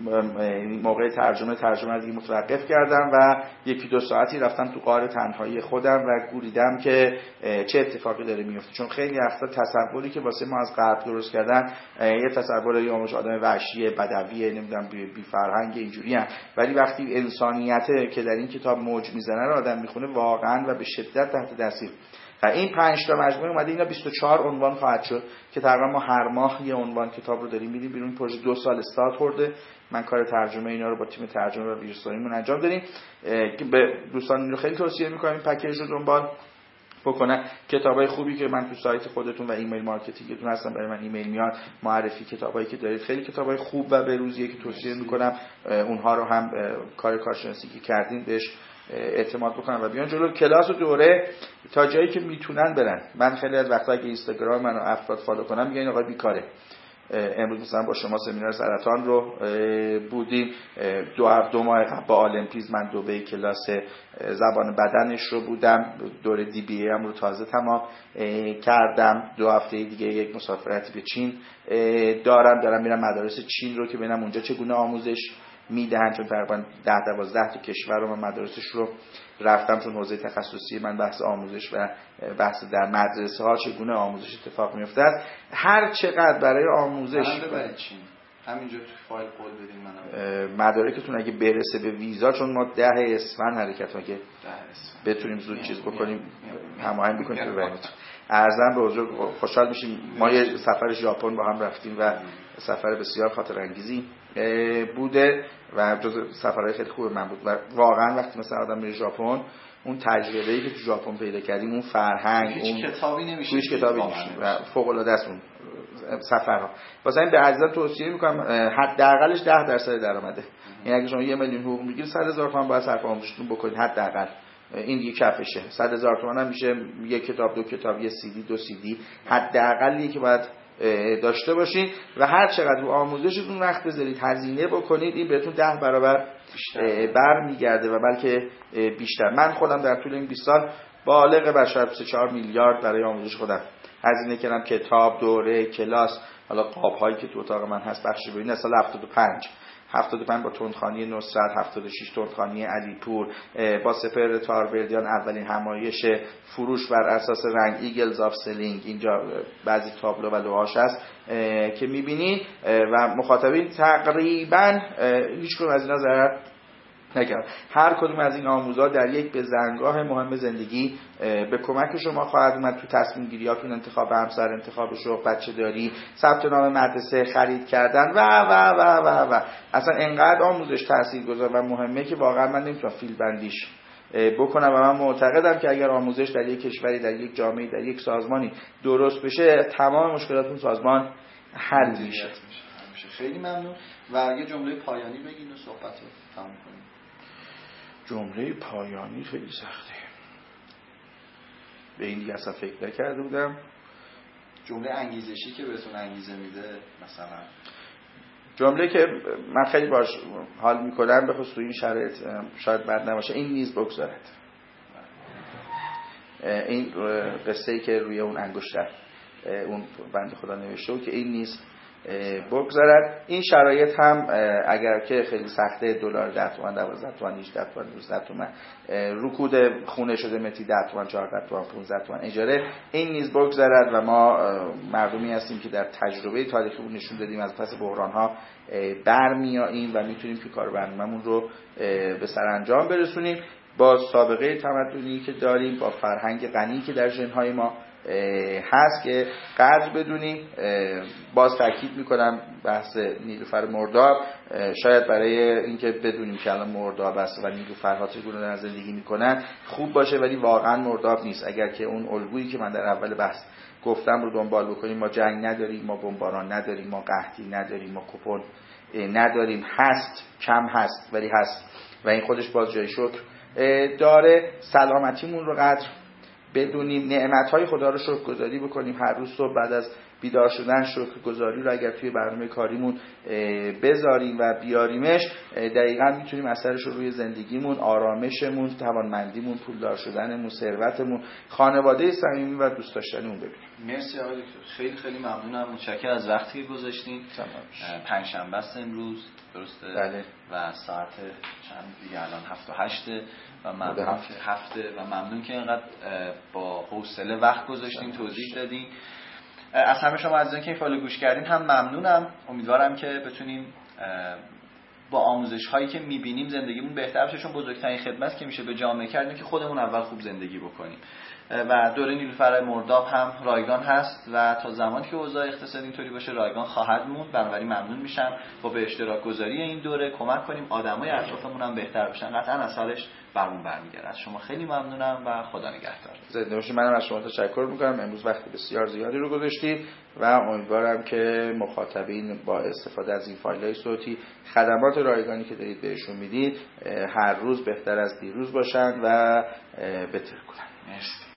موقع ترجمه ترجمه دیگه متوقف کردم و یکی دو ساعتی رفتم تو غار تنهایی خودم و گوریدم که چه اتفاقی داره میفته، چون خیلی وقتا تصوری که واسه ما از غرب درست کردن یه تصوری یه آدم وحشی بدوی نمیدونم بی فرهنگ اینجوری هم، ولی وقتی انسانیته که در این کتاب موج میزنه رو آدم میخونه واقعا و به شدت تحت تاثیر. و این پنج تا مجموعه اومده، اینا بیست و چهار عنوان خواهد شد که تقریبا ما هر ماه یه عنوان کتاب رو داریم میدیم بیرون. پروژه دو سال استارت خورده، من کار ترجمه اینا رو با تیم ترجمه و ویژه‌سازیمون انجام دادیم که به دوستان رو خیلی توصیه می‌کنم این پکیج رو دنبال بکنن. کتابای خوبی که من تو سایت خودتون و ایمیل مارکتینگتون هستم برای من ایمیل میاد، معرفی کتابایی که دارید، خیلی کتابای خوب و بروزیه که توصیه می‌کنم اونها رو هم کار کارشناسی که کردین بهش اعتماد بکنن و بیان جلو. کلاس و دوره تا جایی که میتونن برن. من خیلی از وقتا که اینستاگرام منو افراد فالو کنم میگن آقا بیکاره. امروز مثلا با شما سمینار سرطان رو بودیم، دو دو ماه قبل با المپیز من دبی کلاس زبان بدنش رو بودم، دوره دی بی ای هم رو تازه تمام کردم، دو هفته دیگه یک مسافرتی به چین دارم دارم میرم مدارس چین رو که ببینم اونجا چگونه آموزش میدهن، چون تقریبا ده دوازده تا کشور رو من مدارسش رو رفتم، چون حوزه تخصصی من بحث آموزش و بحث در مدرسه ها چگونه آموزش اتفاق میفته است. هر چقدر برای آموزش برای چین همینجا تو فایل قول بدین منم مدارکتون اگه برسه به ویزا، چون ما ده اسفند حرکت ما که بتونیم زود چیز بکنیم هماهنگ بکنیم که ببریم. ارزم به حضور خوشحال میشیم. ما یه سفر ژاپن با هم رفتیم و سفر بسیار خاطر انگیزی بوده و جز سفرهای خیلی خوب من بود و واقعا وقتی مثلا آدم میره ژاپن اون تجربه‌ای که تو ژاپن پیدا کردیم، اون فرهنگ، اون کتابی نمیشه هیچ کتابی نمیشه و فوق العاده است اون سفرها. واسه این به عزیزان توصیه میکنم حداقلش ده درصد درآمده، یعنی اگه شما یه میلیون حقوق میگیرید صد هزار تومان باید صرف آموزشتون بکنید حداقل. این دیگه کفشه. صد هزار تومان هم میشه یک کتاب، دو کتاب، یه سی دی، دو سی دی حداقلی که باید داشته باشین و هر چقدر رو آموزشتون وقت بذارید هزینه بکنید این بهتون ده برابر برمیگرده و بلکه بیشتر. من خودم در طول این بیست سال بالغ بر شاید سه چهار میلیارد برای آموزش خودم هزینه کردم، کتاب، دوره، کلاس، حالا قاب‌هایی که تو اتاق من هست بخشی ببینید سال هفتاد و پنج هفتاد و پنج با تندخوانی نصرت، هفتاد و شش تندخوانی علیپور، با سپر تاربردیان اولین همایش فروش بر اساس رنگ ایگلز آف سلینگ، اینجا بعضی تابلو و لوحاش هست که میبینید و مخاطبین تقریبا هیچ کدوم از اینا ضرر نکرد. هر کدوم از این آموزها در یک بزنگاه مهم زندگی به کمک شما خواهد اومد تو تصمیم گیریاتون، انتخاب همسر، انتخاب شغل، بچه داری، ثبت نام مدرسه، خرید کردن و و و و و اصلا انقدر آموزش تاثیرگذار و مهمه که واقعا من نمیتونم فیل بندیش بکنم و من معتقدم که اگر آموزش در یک کشوری، در یک جامعه، در یک سازمانی درست بشه تمام مشکلات اون سازمان حل میشه. خیلی ممنون و یه جمله پایانی بگین و صحبت رو تموم کنیم. جمله پایانی خیلی سخته، به این دیگه اصلا فکر نکرده بودم. جمله انگیزشی که بهتون انگیزه میده مثلا، جمله که من خیلی باش حال میکنم به خصوص این شرایط شاید بد نباشه، این نیز بگذارد. این قصه‌ای که روی اون انگشتر اون بنده خدا نوشته بود که این نیز بگذارد. این شرایط هم اگر که خیلی سخته، دلار ده تومن، دوازده تومن، هجده تومن، نوزده تومن، رکود خونه شده متری ده تومن، چهارده تومن، پانزده تومن اجاره، این نیز بگذارد و ما مردمی هستیم که در تجربه تاریخی نشون دادیم از پس بحران‌ها برمیاییم و میتونیم که کار برنامه‌مون رو به سرانجام برسونیم. با سابقه تمدنی که داریم، با فرهنگ غنی که در ژن‌های ما هست که قدر بدونیم. باز تاکید میکنم بحث نیلوفر مرداب شاید برای اینکه بدونیم که الان مرداب است و نیلوفرها چگونه در زندگی میکنن خوب باشه، ولی واقعا مرداب نیست. اگر که اون الگویی که من در اول بحث گفتم رو دنبال بکنیم، ما جنگ نداریم، ما بمباران نداریم، ما قحطی نداریم، ما کوپن نداریم. هست، کم هست ولی هست و این خودش باز جای شکر داره. سلامتیمون رو قدر بدونیم، نعمت‌های خدا رو شکرگزاری بکنیم. هر روز صبح بعد از بیدار شدن شکرگزاری رو اگر توی برنامه کاریمون بذاریم و بیاریمش، دقیقاً میتونیم اثرش رو روی زندگیمون، آرامشمون، توانمندیمون، پولدار شدنمون، ثروتمون، خانواده صمیمی و دوست داشتنیمون ببینیم. مرسی آقای دکتر، خیلی خیلی ممنونم، متشکرم از وقتی که گذاشتین. پنجشنبه است امروز، درسته؟ بله. و ساعت چند دیگه الان هفت و هشته و ممنون هفته و ممنون که اینقدر با حوصله وقت گذاشتین، توضیح دادین. از همه شما عزیزان که این فایل گوش کردین هم ممنونم. امیدوارم که بتونیم با آموزش هایی که میبینیم زندگیمون بهتر بشه، چون بزرگترین خدمت که میشه به جامعه کردن که خودمون اول خوب زندگی بکنیم. و دوره نیلوفر مرداب هم رایگان هست و تا زمانی که اوضاع اقتصادی اینطوری باشه رایگان خواهد موند. بنابراین ممنون میشم با به اشتراک گذاری این دوره کمک کنیم آدمای اطرافمون هم بهتر بشن. قطعا اثرش برمون برمیگرده. از شما خیلی ممنونم و خدا نگهدار. زنده باشید. منم از شما تشکر میکنم. امروز وقت بسیار زیادی رو گذاشتید و امیدوارم که مخاطبین با استفاده از این فایل‌های صوتی خدمات رایگانی که دارید بهشون میدید هر روز بهتر از دیروز باشن و بهتر کنن. مرسی.